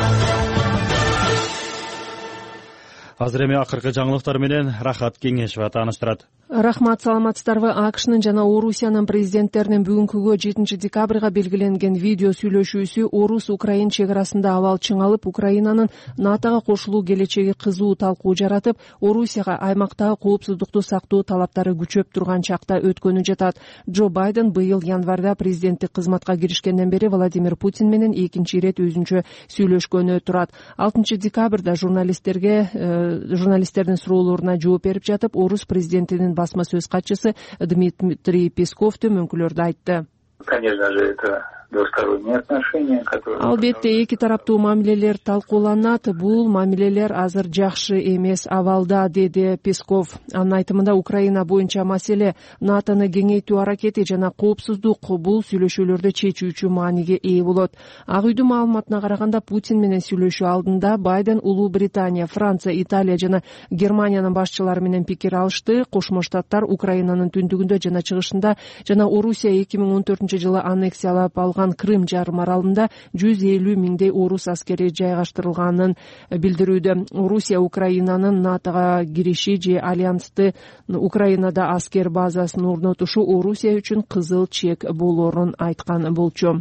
Азыр эми акыркы жаңылыктар менен Рахат Кеңешова тааныштырат. Рахмат, саламатсыздарбы? АКШнын жана Орусиянын президенттеринин бүгүнкүгө жетинчи декабрга белгиленген видео сүйлөшүүсү Орус-Украин чек арасында абал чыңалып, Украинанын НАТОго кошулуу келечеги кызуу талкуу жаратып, Орусияга аймактагы коопсуздукту сактоо талаптары күчөп турган чакта өткөнү жатат. Джо Байден быйыл январда президенттик кызматка киришкенден бери Владимир Путин менен экинчи ирет өзүнчө сүйлөшкөнү турат. алтынчы декабрда журналисттерге журналисттердин суроолоруна жооп берип жатып, Орус президентинин басма сөз катчысы Дмитрий Песков төмөнкүлөрдү айтты. Конечно же, это двусторонние отношения, которые... Албетте, эки тараптуу мамилелер талкууланат. Бул мамилелер азыр жакшы эмес абалда, деди Песков. Анын айтымында Украина боюнча маселе НАТОны кеңейтүү аракети жана коопсуздук бул сүйлөшүүлөрдө чечүүчү мааниге ээ болот. Ак үйдүн маалыматына караганда, Путин менен сүйлөшүү алдында Байден Улуу Британия, Франция, Италия жана Германиянын башчылары менен пикир алышты. Кошмо Штаттар Украинанын түндүгүндө жана чыгышында жана Орусия эки миң он төртүнчү жылы аннексиялап алган Крым жарым аралында жүз элүү миңдей орус аскери жайгаштырылганын билдирүүдө. Орусия Украинанын НАТОго кириши же альянсты Украинада аскер базасын орнотушу Орусия үчүн кызыл чек болорун айткан болчу.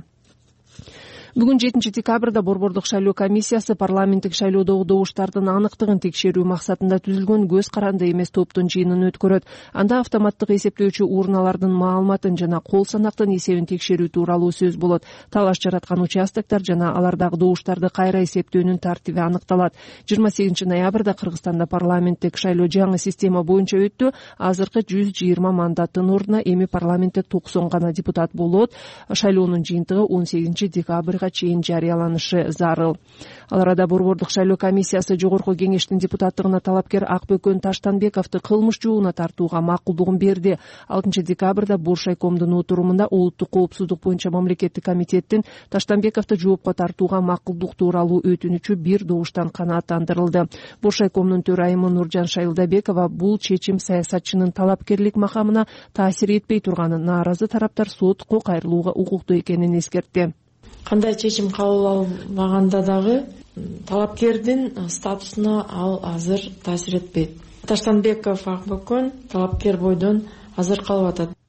Бүгүн жетинчи декабрда Борбордук шайлоо комиссиясы парламенттик шайлоодогу добуштардын аныктыгын текшерүү максатында түзүлгөн көз каранды эмес топтун жыйынын өткөрөт. Анда автоматтык эсептөөчү урналардын маалыматын жана кол санактын эсебин текшерүү тууралуу сөз болот. Талаш жараткан участоктор жана алардагы добуштарды кайра эсептөөнүн тартиби аныкталат. жыйырма сегизинчи ноябрда Кыргызстанда парламенттик шайлоо жаңы система боюнча өттү. Азыркы жүз жыйырма мандаттын ордуна эми парламентте токсон гана депутат болот. Шайлоонун жыйынтыгы он сегизинчи декабрга чейин жарыяланышы зарыл. Ал арада Борбордук шайлоо комиссиясы жогорку кеңештин депутаттыгына талапкер Акбөкөн Таштанбековду кылмыш жообуна тартууга макулдугун берди. алтынчы декабрда Боршайкомдун отурумунда улуттук коопсуздук боюнча мамлекеттик комитеттин Таштанбековду жоопко тартууга макулдук тууралуу өтүнүчү бир добуштан канааттандырылды. Боршайкомдун төрайымы Нуржан Шайылдабекова бул чечим саясатчынын талапкерлик макамына таасир этпей турганын, нааразы тараптар сотко кайрылууга укуктуу экенин эскертти. Кандай чечим кабыл албаганда дагы талапкердин статусуна ал азыр таасир этпейт. Таштанбеков Акбөкөн талапкер бойдон азыр калып атат.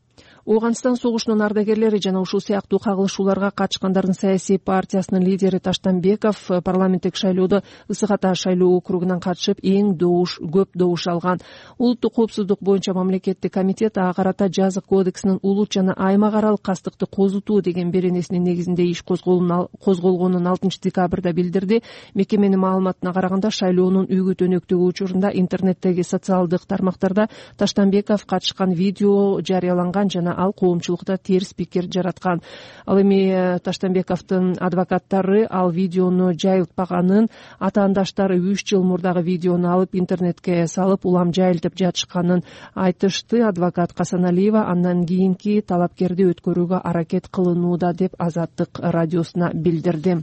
Ооганстан согушунун ардагерлери жана ушул сыяктуу кагылышууларга катышкандардын саясий партиясынын лидери Таштанбеков парламенттик шайлоодо Ысык Ата шайлоо округунан катышып эң добуш көп добуш алган. Улуттук коопсуздук боюнча мамлекеттик комитет ага карата жазык кодексинин улут жана аймак аралык кастыкты козутуу деген беренесинин негизинде иш козголгонун алтынчы декабрда билдирди. Мекеменин маалыматына караганда шайлоонун үгүт өнөктөгү учурунда интернеттеги социалдык тармактарда Таштанбеков катышкан видео жарыяланган жана ал коомчулукта терс пикир жараткан. Ал эми Таштанбековдун адвокаттары ал видеону жайылтпаганын, атаандаштары үч жыл мурдагы видеону алып интернетке салып улам жайылтып жатышканын айтышты. Адвокат Касаналиева андан кийинки талапкерди өткөрүүгө аракет кылынууда деп Азаттык радиосуна билдирди.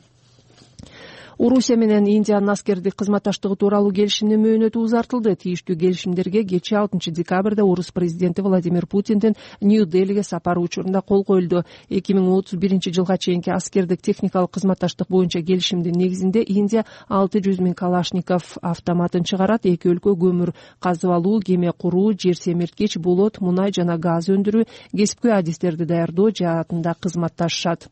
Орусия менен Индиянын аскердик кызматташтыгы тууралуу келишимдин мөөнөтү узартылды. Тийиштүү келишимдерге кечээ алтынчы декабрда орус президенти Владимир Путиндин Нью-Делиге сапары учурунда кол коюлду. эки миң отуз биринчи жылга чейинки аскердик техникалык кызматташтык боюнча келишимдин негизинде Индия алты жүз миң калашников автоматын чыгарат. Эки өлкө көмүр казып алуу, кеме куруу, жер семирткич, болот, мунай жана газ өндүрүү, кесипкөй адистерди даярдоо жаатында кызматташышат.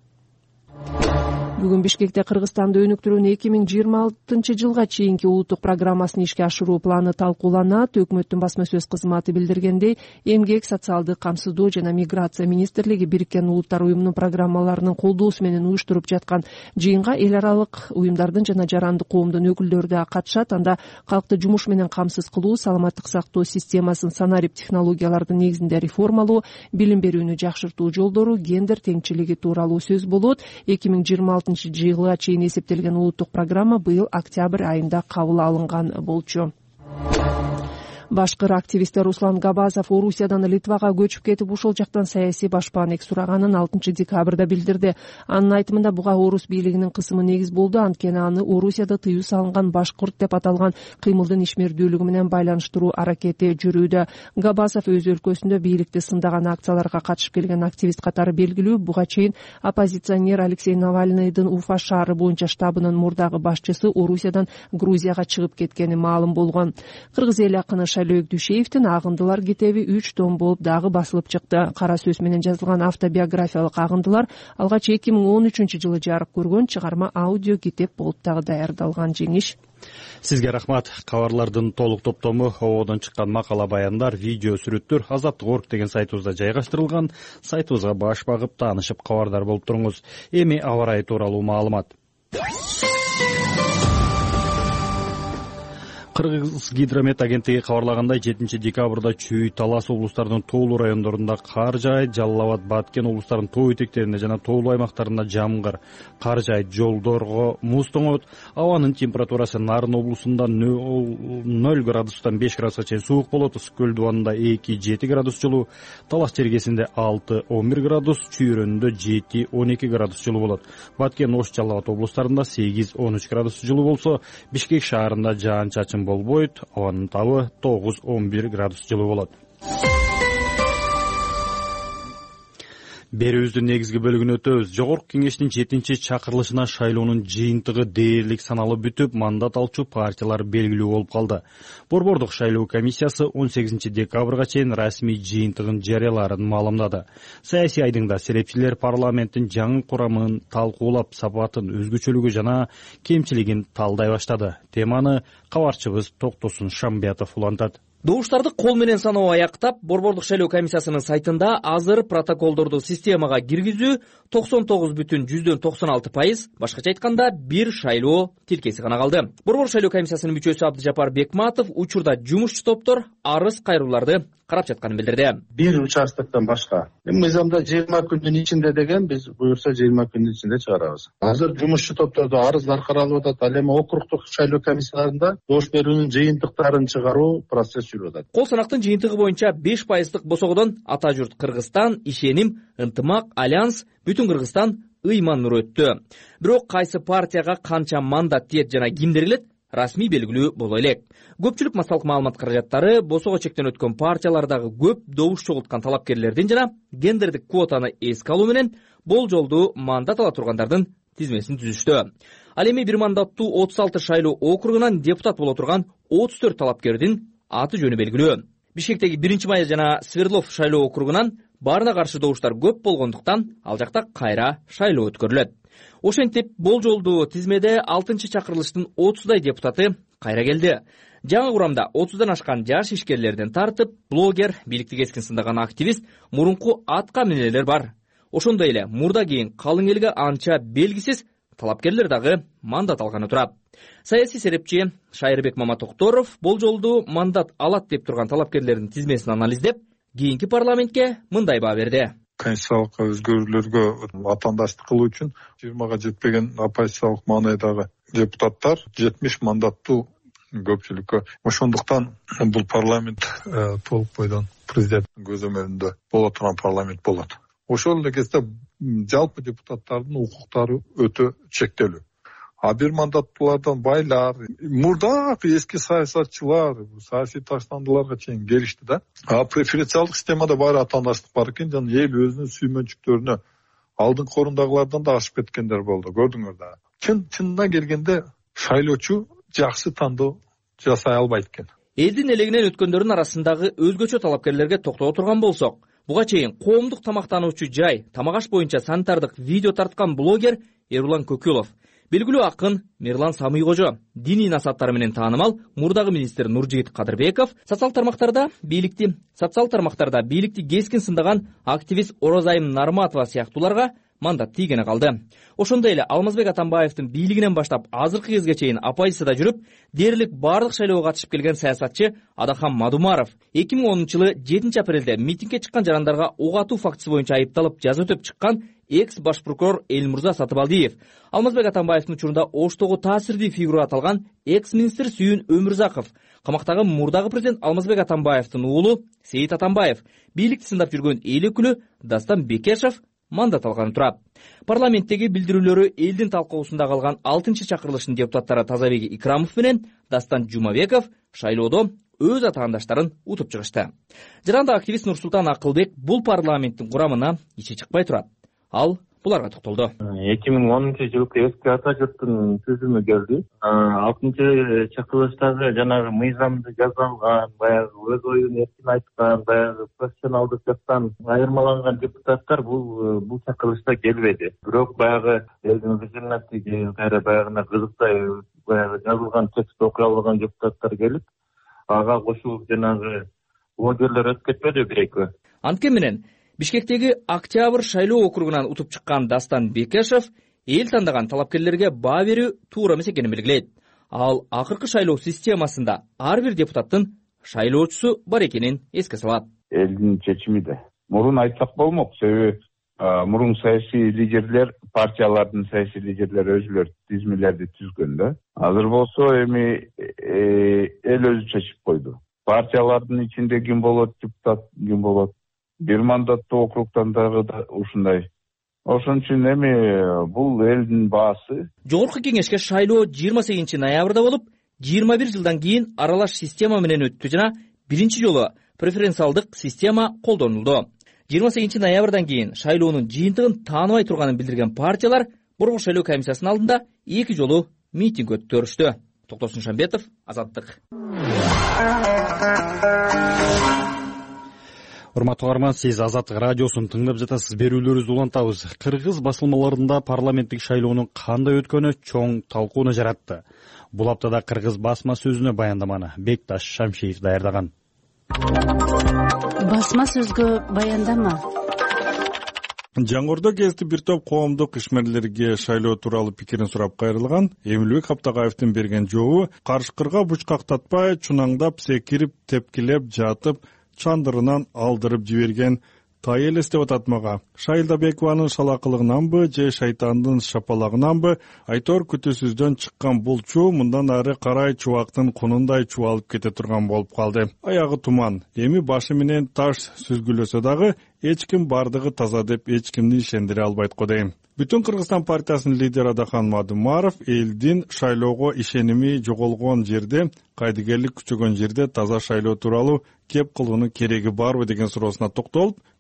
Бүгүн Бишкекте Кыргызстанды өнүктүрүүнүн эки миң жыйырма алтынчы жылга чейинки улуттук программасын ишке ашыруу планы талкууланат. Өкмөттүн басма сөз кызматы билдиргендей, эмгек, социалдык камсыздоо жана миграция министрлиги Бириккен Улуттар уюмунун программаларынын колдоосу менен уюштуруп жаткан жыйынга эл аралык уюмдардын жана жарандык коомдун өкүлдөрү да катышат. Анда калкты жумуш менен камсыз кылуу, саламаттык сактоо системасын санарип технологиялардын негизинде реформалоо, билим берүүнү жакшыртуу жолдору, гендер теңчилиги тууралуу сөз болот. эки миң жыйырма алтынчы жылга чейин эсептелген улуттук программа быйыл октябрь айында кабыл алынган болчу. Башкыр активисти Руслан Габазов Орусиядан Литвага көчүп кетип ушул жактан саясий башпаанек сураганын алтынчы декабрда билдирди. Анын айтымында буга орус бийлигинин кысымы негиз болду, анткени аны Орусияда тыюу салынган башкырт деп аталган кыймылдын ишмердүүлүгү менен байланыштыруу аракети жүрүүдө. Габазов өз өлкөсүндө бийликти сындаган акцияларга катышып келген активист катары белгилүү. Буга чейин оппозиционер Алексей Навальныйдын Уфа шаары боюнча штабынын мурдагы башчысы Орусиядан Грузияга чыгып кеткени маалым болгон. Кыргыз эл акыны Шайлоок Дүйшеевдин Агындылар китеби үч том болуп дагы басылып чыкты. Кара сөз менен жазылган автобиографиялык Агындылар алгач эки миң он үчүнчү жылы жарык көргөн чыгарма аудио китеп болуп дагы даярдалган. Жеңиш. Сизге рахмат. Кабарлардын толук топтому, ободон чыккан макала баяндар, видео сүрөттөр Азаттык орг деген сайтыбызда жайгаштырылган. Сайтыбызга баш багып таанышып кабардар болуп туруңуз. Эми аба ырайы тууралуу маалымат. Кыргыз гидромет агенттиги кабарлагандай, жетинчи декабрда Чүй, Талас облустарынын тоолуу райондорунда кар жаайт, Жалал Абад, Баткен облустарынын тоо этектеринде жана тоолуу аймактарында жамгыр, кар жаайт, жолдорго муз тоңот. Абанын температурасы Нарын облусунда ноль градустан беш градуска чейин суук болот, Ысык көл дубанында эки жети градус жылуу, Талас чергесинде алты он бир градус, Чүй өрөөнүндө жети он эки градус жылуу болот. Баткен, Ош, Жалал Абад облустарында сегиз он үч градус жылуу болсо, Бишкек шаарында жаан-чачын болбойт, абанын табы тогуз он бир градус жылуу болот. Берүүбүздүн негизги бөлүгүнө өтөбүз. Жогорку кеңештин жетинчи чакырылышына шайлоонун жыйынтыгы дээрлик саналып бүтүп, мандат алчу партиялар белгилүү болуп калды. Борбордук шайлоо комиссиясы он сегизинчи декабрга чейин расмий жыйынтыгын жарыялаарын маалымдады. Саясий айдыңда серепчилер парламенттин жаңы курамын талкуулап, сапатын, өзгөчөлүгү жана кемчилигин талдай баштады. Теманы кабарчыбыз Токтосун Шамбиятов улантат. Добуштарды кол менен саноо аяктап, Борбордук шайлоо комиссиясынын сайтында азыр протоколдорду системага киргизүү токсон тогуз бүтүн жүздөн токсон алты пайыз, башкача айтканда бир шайлоо тилкеси гана калды. Борбордук шайлоо комиссиясынын мүчөсү Абдыжапар Бекматов учурда жумушчу топтор арыз кайрууларды карап жатканын билдирди. Бир участоктон башка. Мыйзамда жыйырма күндүн ичинде деген, биз буюрса жыйырма күндүн ичинде чыгарабыз. Азыр жумушчу топтордо арыздар каралып атат. Ал эми округдук шайлоо комиссияларында добуш берүүнүн жыйынтыктарын чыгаруу процесс жүрүп атат. Кол санактын жыйынтыгы боюнча беш пайыздык босогодон Ата журт Кыргызстан, Ишеним, Ынтымак, Альянс, Бүтүн Кыргызстан, Ыйман нур өттү. Бирок кайсы партияга канча мандат тиет жана кимдер келет расмий белгилүү боло элек. Көпчүлүк массалык маалымат каражаттары босого чектен өткөн партиялардагы көп добуш чогулткан талапкерлердин жана гендердик квотаны эске алуу менен болжолдуу мандат ала тургандардын тизмесин түзүштү. Ал эми бир мандаттуу отуз алты шайлоо округунан депутат боло турган отуз төрт талапкердин аты жөнү белгилүү. Бишкектеги биринчи мая жана Свердлов шайлоо округунан баарына каршы добуштар көп болгондуктан ал жакта кайра шайлоо өткөрүлөт. Ошентип болжолдуу тизмеде алтынчы чакырылыштын отуздай депутаты кайра келди. Жаңы курамда отуздан ашкан жаш ишкерлерден тартып, блогер, бийликти кескин сындаган активист, мурунку атка минелер бар. Ошондой эле мурда кийин калың элге анча белгисиз талапкерлер дагы мандат алганы турат. Саясий серепчи Шайырбек Маматокторов болжолдуу мандат алат деп турган талапкерлердин тизмесин анализдеп, кийинки парламентке мындай баа берди. Конституциялык өзгөрүүлөргө атаандаштык кылуу үчүн жыйырмага жетпеген оппозициялык маанайдагы депутаттар жетимиш мандаттуу көпчүлүккө. Ошондуктан бул парламент толук бойдон президенттин көзөмөлүндө боло турган парламент болот. Ошол эле кезде жалпы депутаттардын укуктары өтө чектелүү. А бир мандаттуулардан байлар, мурдакы эски саясатчылар, саясий таштандыларга чейин келишти да. А преференциалдык системада баары атаандаштык бар экен, жана эл өзүнүн сүймөнчүктөрүнө алдыңкы орундагылардан да ашып кеткендер болду. Көрдүңөр да. Чын чынына келгенде шайлоочу жакшы тандоо жасай албайт экен. Элдин элегинен өткөндөрдүн арасындагы өзгөчө талапкерлерге токтоо турган болсок, буга чейин коомдук тамактануучу жай, тамак аш боюнча санитардык видео тарткан блогер Эрулан Көкүлов, белгилүү акын Мирлан Самыйкожо, диний насааттары менен таанымал мурдагы министр Нуржигит Кадырбеков, социал тармактарда бийликти социал тармактарда бийликти кескин сындаган активист Орозайым Нарматова сыяктууларга мандат тийгени калды. Ошондой эле Алмазбек Атамбаевдин бийлигинен баштап азыркы кезге чейин оппозицияда жүрүп, дээрлик баардык шайлоого катышып келген саясатчы Адахан Мадумаров эки миң онунчу жылы жетинчи апрелде митингге чыккан жарандарга ок атуу фактысы боюнча айыпталып жаза өтөп чыккан экс баш прокурор Элмурза Сатыбалдиев, Алмазбек Атамбаевдин учурунда Оштогу таасирдүү фигура аталган экс министр Сүйүн Өмүрзаков, камактагы мурдагы президент Алмазбек Атамбаевдин уулу Сейит Атамбаев, бийликти сындап жүргөн эл өкүлү Дастан Бекешев мандат алганы турат. Парламенттеги билдирүүлөрү элдин талкуусунда калган алтынчы чакырылыштын депутаттары Тазабек Икрамов менен Дастан Жумабеков шайлоодо өз атаандаштарын утуп чыгышты. Жарандык активист Нурсултан Акылбек бул парламенттин курамына ичи чыкпай турат. Ал буларга токтолду. эки миң онунчу жылкы эски ата журттун түзүмү келди. алтынчы чакырылыштагы жанагы мыйзамды жазалган, баягы өз оюн эркин айткан, баягы профессионалдык жактан айырмаланган депутаттар бул бул чакырылышта келбеди. Бирок баягы элдин визионаттыгы, кайра баягына кызыктай баягы жазылган текст окуй алган депутаттар келип, ага кошулуп жанагы блогерлер өтүп кетпеди бир-экөө. Анткени менен Бишкектеги Октябрь шайлоо округунан утуп чыккан Дастан Бекешев эл тандаган талапкерлерге баа берүү туура эмес экенин белгилейт. Ал акыркы шайлоо системасында ар бир депутаттын шайлоочусу бар экенин эске салат. Элдин чечими да. Мурун айтсак болмок, себеби мурун саясий лидерлер, партиялардын саясий лидерлери өзүлөр тизмелерди түзгөн да. Азыр болсо эми эл өзү чечип койду. Партиялардын ичинде ким болот, депутат ким болот. Бир мандаттуу округтан дагы да ушундай. Ошон үчүн эми бул элдин баасы. Жогорку кеңешке шайлоо жыйырма сегизинчи ноябрда болуп, жыйырма бир жылдан кийин аралаш система менен өттү жана биринчи жолу преференциалдык система колдонулду. жыйырма сегизинчи ноябрдан кийин шайлоонун жыйынтыгын тааныбай турганын билдирген партиялар Борбор шайлоо комиссиясынын алдында эки жолу митинг өткөрүштү. Токтосун Шамбетов, Азаттык. Урматтуу угарман, сиз Азаттык радиосун тыңдап жатасыз. Берүүлөрүбүздү улантабыз. Кыргыз басылмаларында парламенттик шайлоонун кандай өткөнү чоң талкууну жаратты. Бул аптада Кыргыз басма сөзүнө баяндаманы Бекташ Шамшиев даярдаган. Басма сөзгө баяндама. Жаңгордо кезди бир топ коомдук ишмерлерге шайлоо тууралуу пикирин сурап кайрылган. Эмилбек Аптагаевдин берген жообу карышкырга бучкактатпай, чунаңдап, секирип, тепкилеп жатып, чандырынан алдырып жиберген тай элес деп атат мага. Шайлдабекованын шалакылыгынанбы же шайтандын шапалагынанбы айтор күтүүсүздөн чыккан бул чуу мындан ары карай чубактын кунундай чубалып кете турган болуп калды. Аягы туман, эми башы менен таш сүзгүлөсө дагы эч ким бардыгы таза деп эч кимди ишендире албайт го дейм. Бүтүн Кыргызстан партиясынын лидери Адахан Мадумаров элдин шайлоого ишеними жоголгон жерде, кайдыгерлик күчөгөн жерде таза шайлоо тууралуу кеп кылуунун кереги барбы деген суроосуна токтолуп,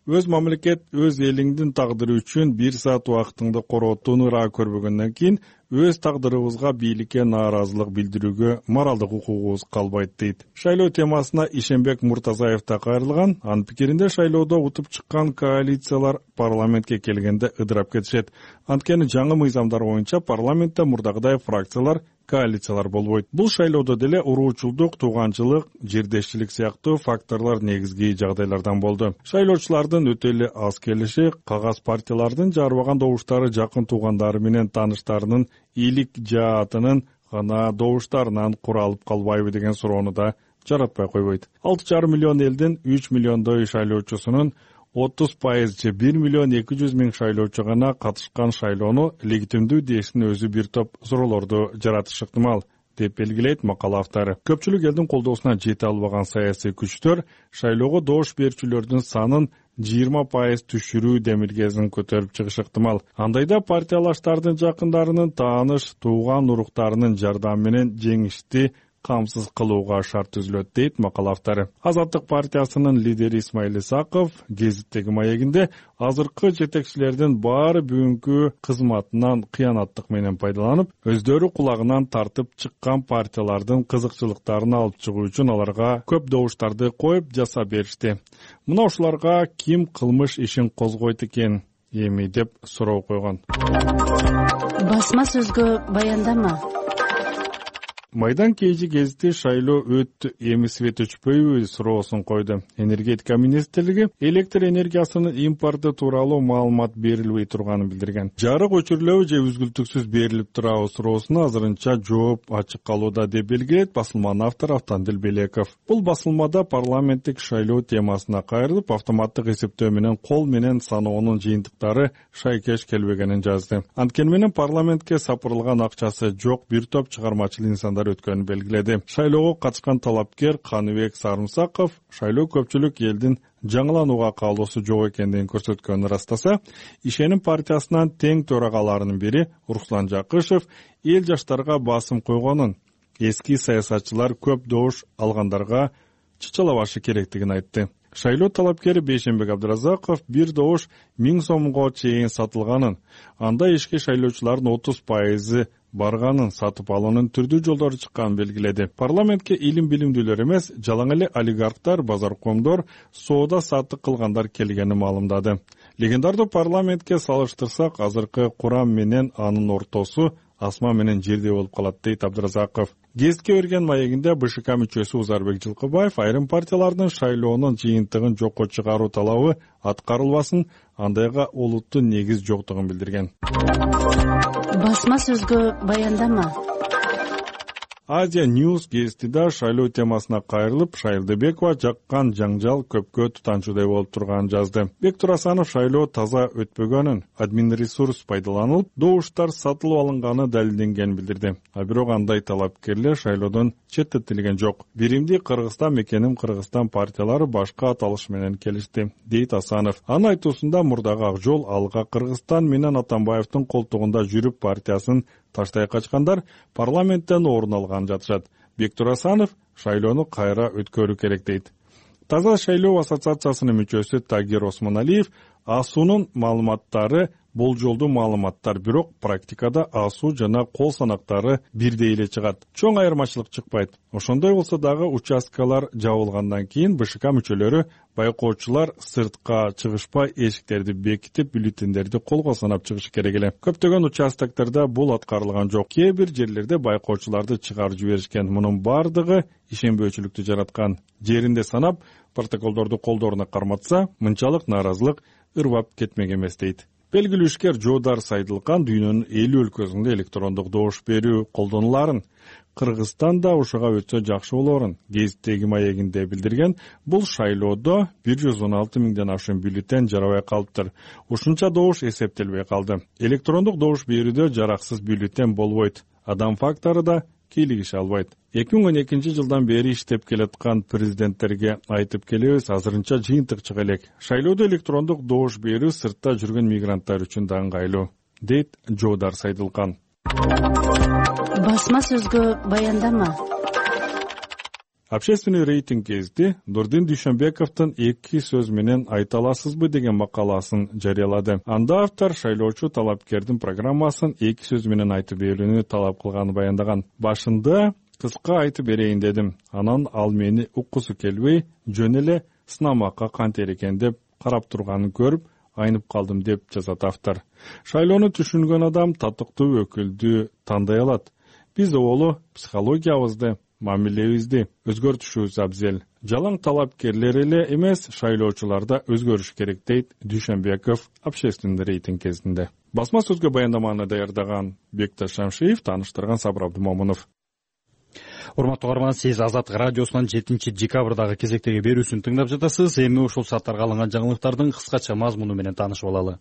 өз мамлекет өз элиңдин тагдыры үчүн бир саат убактыңды коротууну ыраа көрбөгөндөн кийин өз тагдырыбызга бийликке нааразылык билдирүүгө моралдык укугубуз калбайт дейт. Шайлоо темасына Ишенбек Муртазаев да кайрылган. Анын пикиринде шайлоодо утуп чыккан коалициялар парламентке келгенде ыдырап кетишет. Анткени жаңы мыйзамдар боюнча парламентте мурдагыдай фракциялар, коалициялар болбойт. Бул шайлоодо деле уруучулдук, тууганчылык, жердешчилик сыяктуу факторлор негизги жагдайлардан болду. Шайлоочулардын өтө эле аз келиши, кагаз партиялардын жарбаган добуштары жакын туугандары менен тааныштарынын ийлик жаатынын гана добуштарынан куралып калбайбы деген суроону да жаратпай койбойт. алты жарым миллион элдин үч миллиондой шайлоочусунун отуз пайыз же бир миллион эки жүз миң шайлоочу гана катышкан шайлоону легитимдүү дээштин өзү бир топ суроолорду жаратышы ыктымал деп белгилейт макала автору. Көпчүлүк элдин колдоосуна жете албаган саясий күчтөр шайлоого добуш берүүчүлөрдүн санын жыйырма пайыз түшүрүү демилгесин көтөрүп чыгышы ыктымал. Андайда партиялаштардын жакындарынын тааныш, тууган уруктарынын жардамы менен жеңишти камсыз кылууга шарт түзүлөт дейт макала автору. Азаттык партиясынын лидери Исмаил Исаков гезиттеги маегинде азыркы жетекчилердин баары бүгүнкү кызматынан кыянаттык менен пайдаланып, өздөрү кулагынан тартып чыккан партиялардын кызыкчылыктарын алып чыгуу үчүн аларга көп добуштарды коюп жасап беришти. Мына ушуларга ким кылмыш ишин козгойт экен эми деп суроо койгон. Басма сөзгө баяндама. Майдан Кейжи гезити шайлоо өттү, эми свет өчпөйбү суроосун койду. Энергетика министрлиги электр энергиясынын импорты тууралуу маалымат берилбей турганын билдирген. Жарык өчүрүлөбү же үзгүлтүксүз берилип турабы суроосуна азырынча жооп ачык калууда деп белгилейт басылманын автору Автандил Белеков. Бул басылмада парламенттик шайлоо темасына кайрылып, автоматтык эсептөө менен кол менен саноонун жыйынтыктары шайкеш келбегенин жазды. Анткени менен парламентке сапырылган акчасы жок бир топ чыгармачыл инсандар өткөнүн белгиледи. Шайлоого катышкан талапкер Каныбек Сарымсаков шайлоо көпчүлүк элдин жаңыланууга каалоосу жок экендигин көрсөткөнүн ырастаса, Ишеним партиясынан тең төрагаларынын бири Руслан Жакышев эл жаштарга басым койгонун, эски саясатчылар көп добуш алгандарга чычалабашы керектигин айтты. Шайлоо талапкери Бейшенбек Абдыразаков бир добуш миң сомго чейин сатылганын, анда ишке шайлоочулардын отуз пайызы барганын, сатып алуунун түрдүү жолдору чыкканын белгиледи. Парламентке илим билимдүүлөр эмес, жалаң эле олигархтар, базаркомдор, соода саттык кылгандар келгенин маалымдады. Легендардуу парламентке салыштырсак, азыркы курам менен анын ортосу асма менен жердей болуп калат дейт Абдыразаков. Гезитке берген маегинде БШК мүчөсү Узарбек Жылкыбаев айрым партиялардын шайлоонун жыйынтыгын жокко чыгаруу талабы аткарылбасын, андайга олуттун негиз жоктугун билдирген. Басма сөзгө баяндама. Азия News гезитиде шайлоо темасына кайрылып, Шайылдыбекова жаккан жаңжал көпкө тутанчудай болуп турганын жазды. Бектур Асанов шайлоо таза өтпөгөнүн, админ ресурс пайдаланылып, добуштар сатылып алынганы далилденгенин билдирди. А бирок андай талапкерлер шайлоодон четтетилген жок. Биримди Кыргызстан мекеним Кыргызстан партиялары башка аталыш менен келишти, дейт Асанов. Анын айтуусунда мурдагы Ак жол алга Кыргызстан менен Атамбаевдин колтугунда жүрүп партиясын таштай качкандар парламенттен орун алган жатышат. Бектур Асанов шайлоону кайра өткөрүү керек дейт. Таза шайлоо ассоциациясынын мүчөсү Тагир Осмоналиев АСУнун маалыматтары болжолдуу маалыматтар, бирок практикада АСУ жана кол санактары бирдей эле чыгат. Чоң айырмачылык чыкпайт. Ошондой болсо дагы участкалар жабылгандан кийин БШК мүчөлөрү байкоочулар сыртка чыгышпай эшиктерди бекитип, бюллетендерди колго санап чыгышы керек эле. Көптөгөн участоктарда бул аткарылган жок. Кээ бир жерлерде байкоочуларды чыгарып жиберишкен. Мунун бардыгы ишенбөөчүлүктү жараткан. Жеринде санап, протоколдорду колдоруна карматса, мынчалык нааразылык ырбап кетмек эмес дейт. Белгилүү ишкер Жоодар Сайдылкан дүйнөнүн элүү өлкөсүндө электрондук добуш берүү колдонуларын, Кыргызстанда ушуга өтсө жакшы болорун гезиттеги маегинде билдирген. Бул шайлоодо бир жүз он алты миңден ашуун бюллетен жарабай калыптыр. Ушунча добуш эсептелбей калды. Электрондук добуш берүүдө жараксыз бюллетен болбойт. Адам фактору да кийлигише албайт. эки миң он экинчи жылдан бери иштеп келаткан президенттерге айтып келебиз, азырынча жыйынтык чыга элек. Шайлоодо электрондук добуш берүү сыртта жүргөн мигранттар үчүн да ыңгайлуу, дейт Жоодар Сайдылкан. Басма сөзгө баяндама. общественный рейтинг кезди Нурдин Дүйшөнбековдун эки сөз менен айта аласызбы деген макаласын жарыялады. Анда автор шайлоочу талапкердин программасын эки сөз менен айтып берүүнү талап кылганын баяндаган. Башында кыска айтып берейин дедим. Анан ал мени уккусу келбей, жөн эле сынамакка кантер экен деп карап турганын көрүп айнып калдым деп жазат автор. Шайлоону түшүнгөн адам татыктуу өкүлдү тандай алат. Биз олу психологиябызды, мамилебизди өзгөртүшүбүз абзел. Жалаң талапкерлер эле эмес, шайлоочуларда өзгөрүш керек дейт Дүйшөнбеков общественный рейтинг кезинде. Басма сөзгө баяндаманы даярдаган Бекташ Шамшиев, тааныштырган Сабыр Абдымомунов. Урматтуу угарман, сиз Азаттык радиосунан жетинчи декабрдагы кезектеги берүүсүн тыңдап жатасыз. Эми ушул сааттарга алынган жаңылыктардын кыскача мазмуну менен таанышып алалы.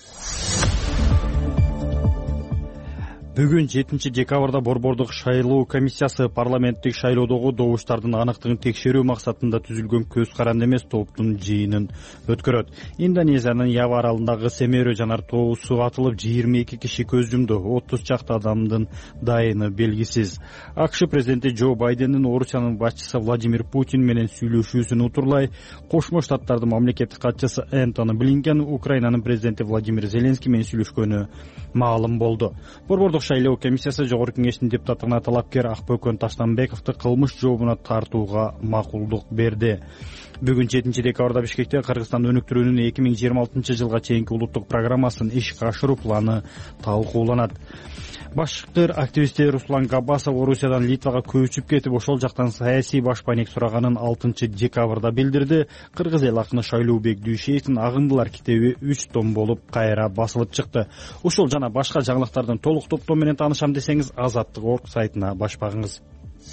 Бүгүн жетинчи декабрда Борбордук шайлоо комиссиясы парламенттик шайлоодогу добуштардын аныктыгын текшерүү максатында түзүлгөн көз каранды эмес топтун жыйынын өткөрөт. Индонезиянын Ява аралындагы Семерө жанар тоосу атылып, жыйырма эки киши көз жумду. отуз чакты адамдын дайыны белгисиз. АКШ президенти Джо Байдендин Орусиянын башчысы Владимир Путин менен сүйлөшүүсүн утурлай, Кошмо Штаттардын мамлекеттик катчысы Энтони Блинкен Украинанын президенти Владимир Зеленский менен сүйлөшкөнү маалым болду. Борбордук шайлоо комиссиясы Жогорку кеңештин депутаттыгына талапкер Акбөкөн Таштанбековду кылмыш жообуна тартууга макулдук берди. Бүгүн жетинчи декабрда Бишкекте Кыргызстан өнүктүрүүнүн эки миң жыйырма алтынчы жылга чейинки улуттук программасын ишке ашыруу планы талкууланат. Башкыр активисти Руслан Габбасов Орусиядан Литвага көчүп кетип, ошол жактан саясий башпайнек сураганын алтынчы декабрда билдирди. Кыргыз эл акыны Шайлообек Дүйшеевдин Агындылар китеби үч том болуп кайра басылып чыкты. Ушул жана башка жаңылыктардын толук топтоо менен таанышам десеңиз, Азаттык орг сайтына баш багыңыз.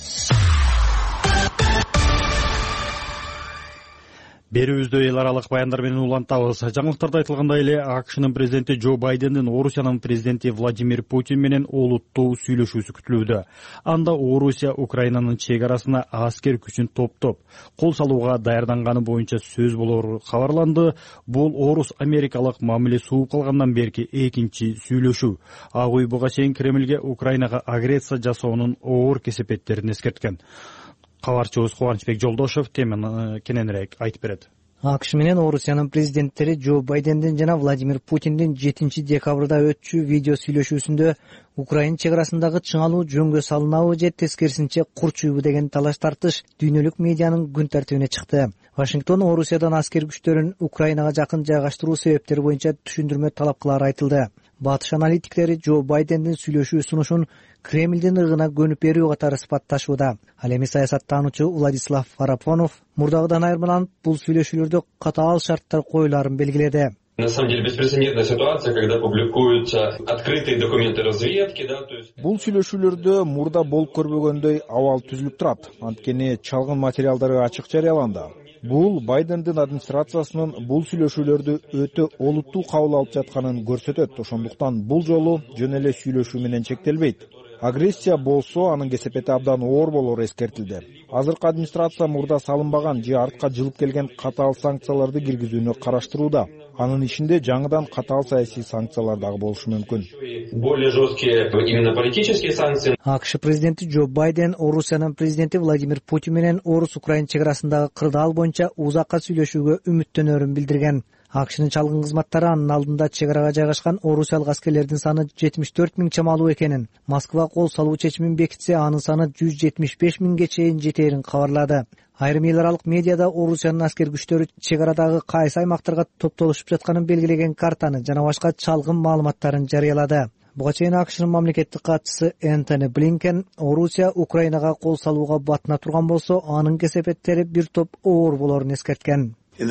Берүүбүздө эл аралык баяндар менен улантабыз. Жаңылыктарда айтылгандай эле, АКШнын президенти Джо Байдендин Орусиянын президенти Владимир Путин менен олуттуу сүйлөшүүсү күтүлүүдө. Анда Орусия Украинанын чек арасына аскер күчүн топтоп, кол салууга даярданганы боюнча сөз болору кабарланды. Бул орус америкалык мамиле сууп калгандан берки экинчи сүйлөшүү. Ак үй буга чейин Кремлге Украинага агрессия жасоонун оор кесепеттерин эскерткен. Кабарчыбыз Кубанычбек Жолдошов теманы кененирээк айтып берет. АКШ менен Орусиянын президенттери Джо Байдендин жана Владимир Путиндин жетинчи декабрда өтчү видео сүйлөшүүсүндө Украин чек арасындагы чыңалуу жөнгө салынабы же тескерисинче курчуйбу деген талаш тартыш дүйнөлүк медианын күн тартибине чыкты. Вашингтон Орусиядан аскер күчтөрүн Украинага жакын жайгаштыруу себептери боюнча түшүндүрмө талап кылары айтылды. Батыш аналитиктери Джо Байдендин сүйлөшүү сунушун Кремлдин ыгына көнүп берүү катары сыпатташууда. Ал эми саясаттануучу Владислав Фарапонов мурдагыдан айырмаланып, бул сүйлөшүүлөрдө катаал шарттар коюларын белгиледи. На самом деле беспрецедентная ситуация, когда публикуются открытые документы разведки, да, то есть. Бул сүйлөшүүлөрдө мурда болуп көрбөгөндөй абал түзүлүп турат. Анткени чалгын материалдары ачык жарыяланды. Бул Байдендин администрациясынын бул сүйлөшүүлөрдү өтө олуттуу кабыл алып жатканын көрсөтөт. Ошондуктан бул жолу жөн эле сүйлөшүү менен чектелбейт. Агрессия болсо, анын кесепети абдан оор болору эскертилди. Азыркы администрация мурда салынбаган же артка жылып келген катаал санкцияларды киргизүүнү караштырууда. Анын ичинде жаңыдан катаал саясий санкциялар дагы болушу мүмкүн. Более жесткие именно политические санкции. АКШ президенти Джо Байден Орусиянын президенти Владимир Путин менен Орус-Украин чек арасындагы кырдаал боюнча узакка сүйлөшүүгө үмүттөнөрүн билдирген. АКШнын чалгын кызматтары анын алдында чек арага жайгашкан орусиялык аскерлердин саны жетимиш төрт миң чамалуу экенин, Москва кол салуу чечимин бекитсе, анын саны жүз жетимиш беш миңге чейин жетээрин кабарлады. Айрым эл аралык медиада Орусиянын аскер күчтөрү чек арадагы кайсы аймактарга топтолушуп жатканын белгилеген картаны жана башка чалгын маалыматтарын жарыялады. Буга чейин АКШнын мамлекеттик катчысы Энтони Блинкен Орусия Украинага кол салууга батына турган болсо, анын кесепеттери бир топ оор болорун эскерткен.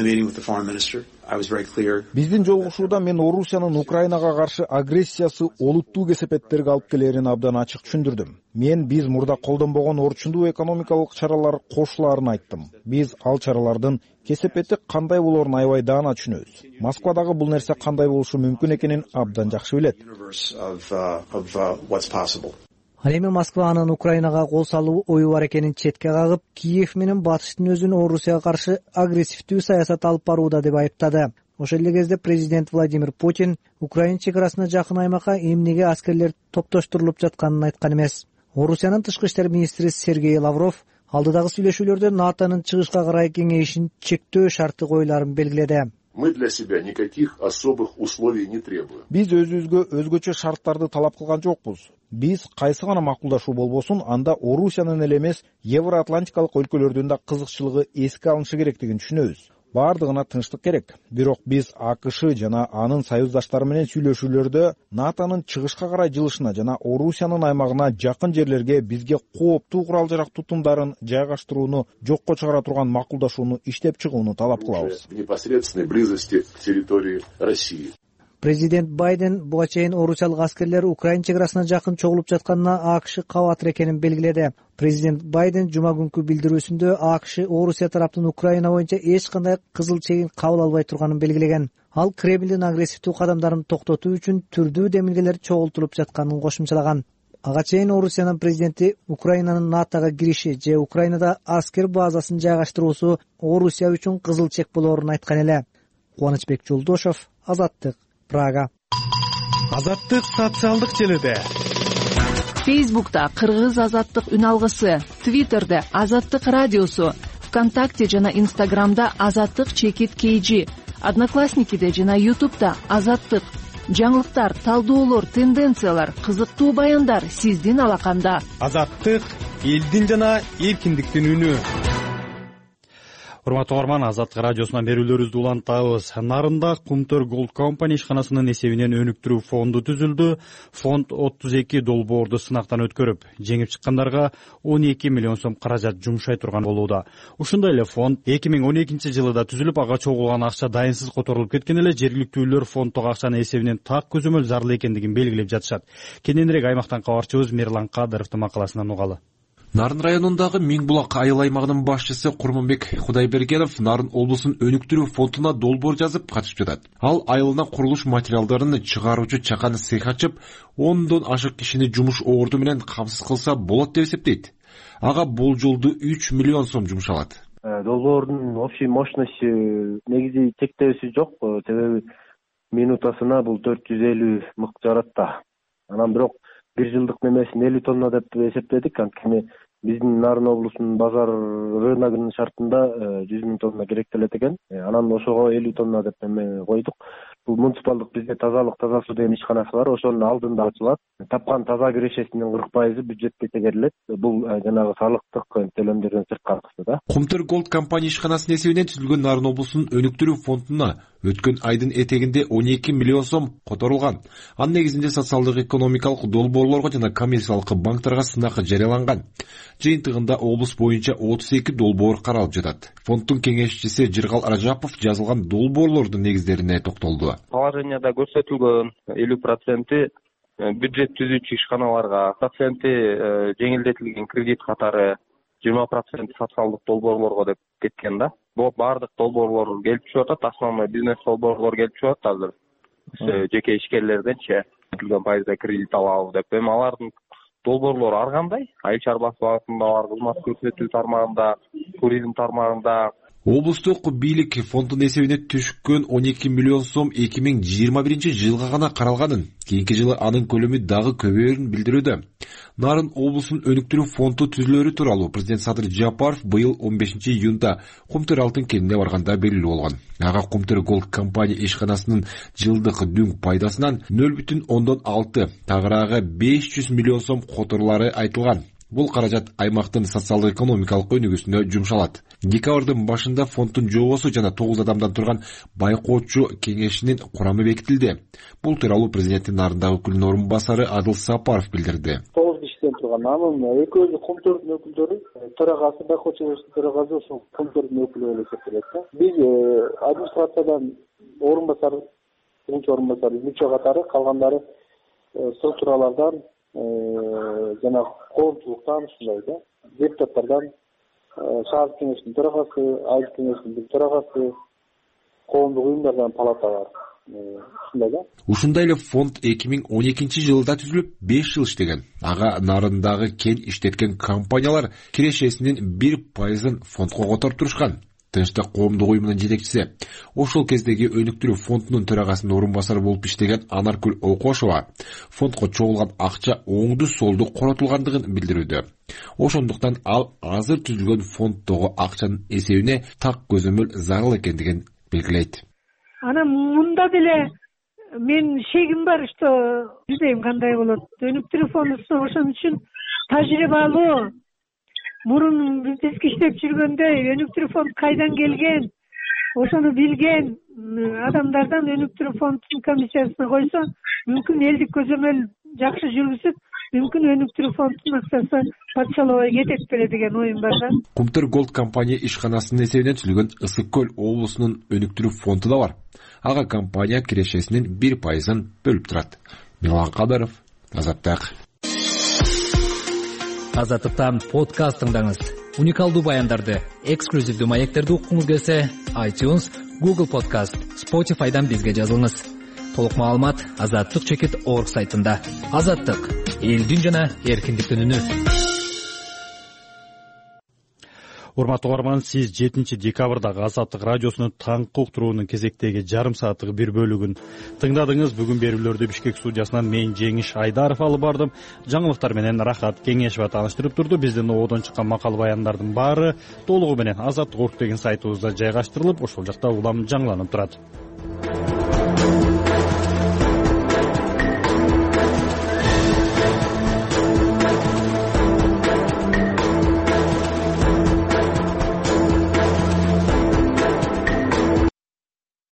Биздин жолугушууда мен Орусиянын Украинага каршы агрессиясы олуттуу кесепеттерге алып келерин абдан ачык түшүндүрдүм. Мен биз мурда колдонбогон орчундуу экономикалык чаралар кошулаарын айттым. Биз ал чаралардын кесепети кандай болорун аябай даана түшүнөбүз. Москвадагы бул нерсе кандай болушу мүмкүн экенин абдан жакшы билет. Ал эми Москва анын Украинага кол салуу ою бар экенин четке кагып, Киев менен Батыштын өзүн Орусияга каршы агрессивдүү саясат алып барууда деп айыптады. Ошол эле кезде президент Владимир Путин Украин чек арасына жакын аймакка эмнеге аскерлер топтоштурулуп жатканын айткан эмес. Орусиянын тышкы иштер министри Сергей Лавров Алдыдагы сүйлөшүүлөрдө натонун чыгышка карай кеңейишин чектөө шарты коюларын белгиледи. Мы для себя никаких особых условий не требуем. Биз өзүбүзгө өзгөчө шарттарды талап кылган жокпуз. Биз кайсы гана макулдашуу болбосун, анда Орусиянын эле эмес, Евроатлантикалык өлкөлөрдүн да кызыкчылыгы эске алынышы керектигин түшүнөбүз. Бардыгына тынчтык керек. Бирок биз АКШ жана анын союздаштары менен сүйлөшүүлөрдө натонун чыгышка карай жылышына жана Орусиянын аймагына жакын жерлерге бизге кооптуу курал-жарак тутумдарын жайгаштырууну жокко чыгара турган макулдашууну иштеп чыгууну талап кылабыз. В непосредственной близости к территории России. Президент Байден буга чейин орусиялык аскерлер Украина чекарасына жакын чогулуп жатканына АКШ кабатыр экенин белгиледи. Президент Байден жума күнкү билдирүүсүндө АКШ Орусия тараптын Украина боюнча эч кандай кызыл чегин кабыл албай турганын белгилеген. Ал Кремлдин агрессивдүү кадамдарын токтотуу үчүн түрдүү демилгелер чогултулуп жатканын кошумчалаган. Ага чейин Орусиянын президенти Украинанын НАТОга кириши же Украинада аскер базасын жайгаштыруусу Орусия үчүн кызыл чек болоорун айткан эле. Кубанычбек Жолдошов, Азаттык, Прага. Азаттык социалдык желиде. Фейсбукта Кыргыз азаттык үн алгысы, Твиттерде Азаттык радиосу, ВКонтакте жана Инстаграмда Азаттык чекит кейжи, Одноклассникиде жана Ютубта Азаттык. Жаңылыктар, талдоолор, тенденциялар, кызыктуу баяндар сиздин алаканда. Азаттык элдин жана эркиндиктин үнү. Урматтуу угарман, Азаттык радиосунан берүүлөрүбүздү улантабыз. Нарында Кумтөр Gold Company ишканасынын эсебинен өнүктүрүү фонду түзүлдү. Фонд отуз эки долбоорду сынактан өткөрүп, жеңип чыккандарга он эки миллион сом каражат жумшай турган болууда. Ушундай эле фонд эки миң он экинчи жылы да түзүлүп, ага чогулган акча дайынсыз которулуп кеткен эле жергиликтүүлөр фонддогу акчанын эсебинен так көзөмөл зарлы экендигин белгилеп жатышат. Кененирээк аймактан кабарчыбыз Мирлан Кадыровдун макаласынан угалы. Нарын районундагы Миңбулак айыл аймагынын башчысы Курманбек Кудайбергенов Нарын облусун өнүктүрүү фондуна долбоор жазып катышып жатат. Ал айылына курулуш материалдарын чыгаруучу чаканы цех ачып, ондон ашык кишини жумуш орду менен камсыз кылса болот деп эсептейт. Ага болжолду үч миллион сом жумшалат. Долбоордун общий мощности негизи чектөөсү жок, себеби минутасына бул төрт жүз элүү мык жарат да. Анан бирок бир жылдык немесин элүү тонна деп эсептедик. Анткени биздин Нарын облусунун базар рыногунун шартында жүз миң тонна керектелет экен. Анан ошого элүү тонна деп эме койдук. Бул муниципалдык бизде тазалык таза суу деген ишканасы бар. Ошонун алдында ачылат. Тапкан таза кирешесинин кырк пайызы бюджетке тегерилет. Бул жанагы салыктык төлөмдөрдөн сырткы акысы да. Кумтөр Gold компания ишканасынын эсебинен түзүлгөн Нарын облусунун өнүктүрүү фондуна өткөн айдын этегинде он эки миллион сом которулган. Анын негизинде социалдык экономикалык долбоорлорго жана коммерциялык банктарга сынак жарыяланган. Жыйынтыгында облус боюнча отуз эки долбоор каралып жатат. Фонддун кеңешчиси Жыргал Ражапов жазылган долбоорлордун негиздерине токтолду. Положенияда көрсөтүлгөн элүү проценти бюджет түзүүчү ишканаларга, проценти жеңилдетилген кредит катары, жыйырма процент социалдык долбоорлорго деп кеткен да. Бул бардык долбоорлор келип чыгып атат, основной бизнес долбоорлор келип чыгып атат азыр. Жеке ишкерлерденчи төлгөн пайызда кредит алабыз деп. Эми алардын долбоорлору ар кандай? Айыл чарбасы багытында бар, кызмат көрсөтүү тармагында, туризм тармагында. Облустук бийлик фонддун эсебине түшкөн он эки миллион сом эки миң жыйырма биринчи жылга гана каралганын, кийинки жылы анын көлөмү дагы көбөйөрүн билдирүүдө. Нарын облусун өнүктүрүү фонду түзүлөрү тууралуу президент Садыр Жапаров быйыл он бешинчи июнда Кумтөр алтын кенинде барганда белгилүү болгон. Ага Кумтөр Gold компания ишканасынын жылдык дүң пайдасынан нөл бүтүн ондон алты, тагыраагы беш жүз миллион сом которулары айтылган. Бул каражат аймактын социалдык экономикалык өнүгүүсүнө жумшалат. Декабрдын башында фонддун жобосу жана тогуз адамдан турган байкоочу кеңешинин курамы бекитилди. Бул тууралуу президенттин Нарындагы өкүлүнүн орун басары Адыл Сапаров билдирди. тогуз кишиден турган анын экөөсү Кумтөрдүн өкүлдөрү, төрагасы байкоочулуктун төрагасы ошол Кумтөрдүн өкүлү болуп эсептелет да. Биз администрациядан орун басар, биринчи орун басар, мүчө катары, калгандары структуралардан жана коомчулуктан ушундай да, депутаттардан, шаар кеңешинин төрагасы, айыл кеңешинин төрагасы, коомдук уюмдардан палата бар. Ушундай да. Ушундай эле фонд эки миң он экинчи жылда түзүлүп беш жыл иштеген. Ага Нарындагы кен иштеткен компаниялар кирешесинин бир пайызын фондго которуп турушкан. тынчтык коомдук уюмунун жетекчиси. Ошол кездеги өнүктүрүү фондунун төрагасынын орун басары болуп иштеген Анаркүл Окошова фондко чогулган акча оңду солду коротулгандыгын билдирүүдө. Ошондуктан ал азыр түзүлгөн фонддогу акчанын эсебине так көзөмөл зарыл экендигин белгилейт. Анан мында деле мен шегим бар, что билбейм кандай болот. Өнүктүрүү фондусу ошон үчүн тажрыйбалуу. Мурун бизге иштеп жүргөндө өнүктүрүү фонд кайдан келген, ошону билген адамдардан өнүктүрүү фондунун комиссиясына койсо, мүмкүн элдик көзөмөл жакшы жүргүзүп, мүмкүн өнүктүрүү фондунун акчасы патшалабай кетет беле деген оюм бар да. Кумтөр Голд компания ишканасынын эсебинен түзүлгөн Ысык көл облусунун өнүктүрүү фонду да бар. Ага компания кирешесинин бир пайызын бөлүп турат. Милан Кадыров, Азаттык. Азаттыктан подкаст тыңдаңыз. Уникалдуу баяндарды, эксклюзивдүү маектерди уккуңуз келсе, iTunes, Google Podcast, Spotify'дан бизге жазылыңыз. Толук маалымат азаттык чекит орг сайтында. Азаттык — элдин жана эркиндиктин үнү. Урматтуу угарман, сиз жетинчи декабрдагы Азаттык радиосунун таңкы уктуруунун кезектеги жарым сааттык бир бөлүгүн тыңдадыңыз. Бүгүн берүүлөрдү Бишкек студиясынан мен Жеңиш Айдаров алып бардым. Жаңылыктар менен Рахат Кеңешова тааныштырып турду. Биздин ободон чыккан макал баяндардын баары толугу менен азаттык орг деген сайтыбызда жайгаштырылып, ошол жакта улам жаңыланып турат.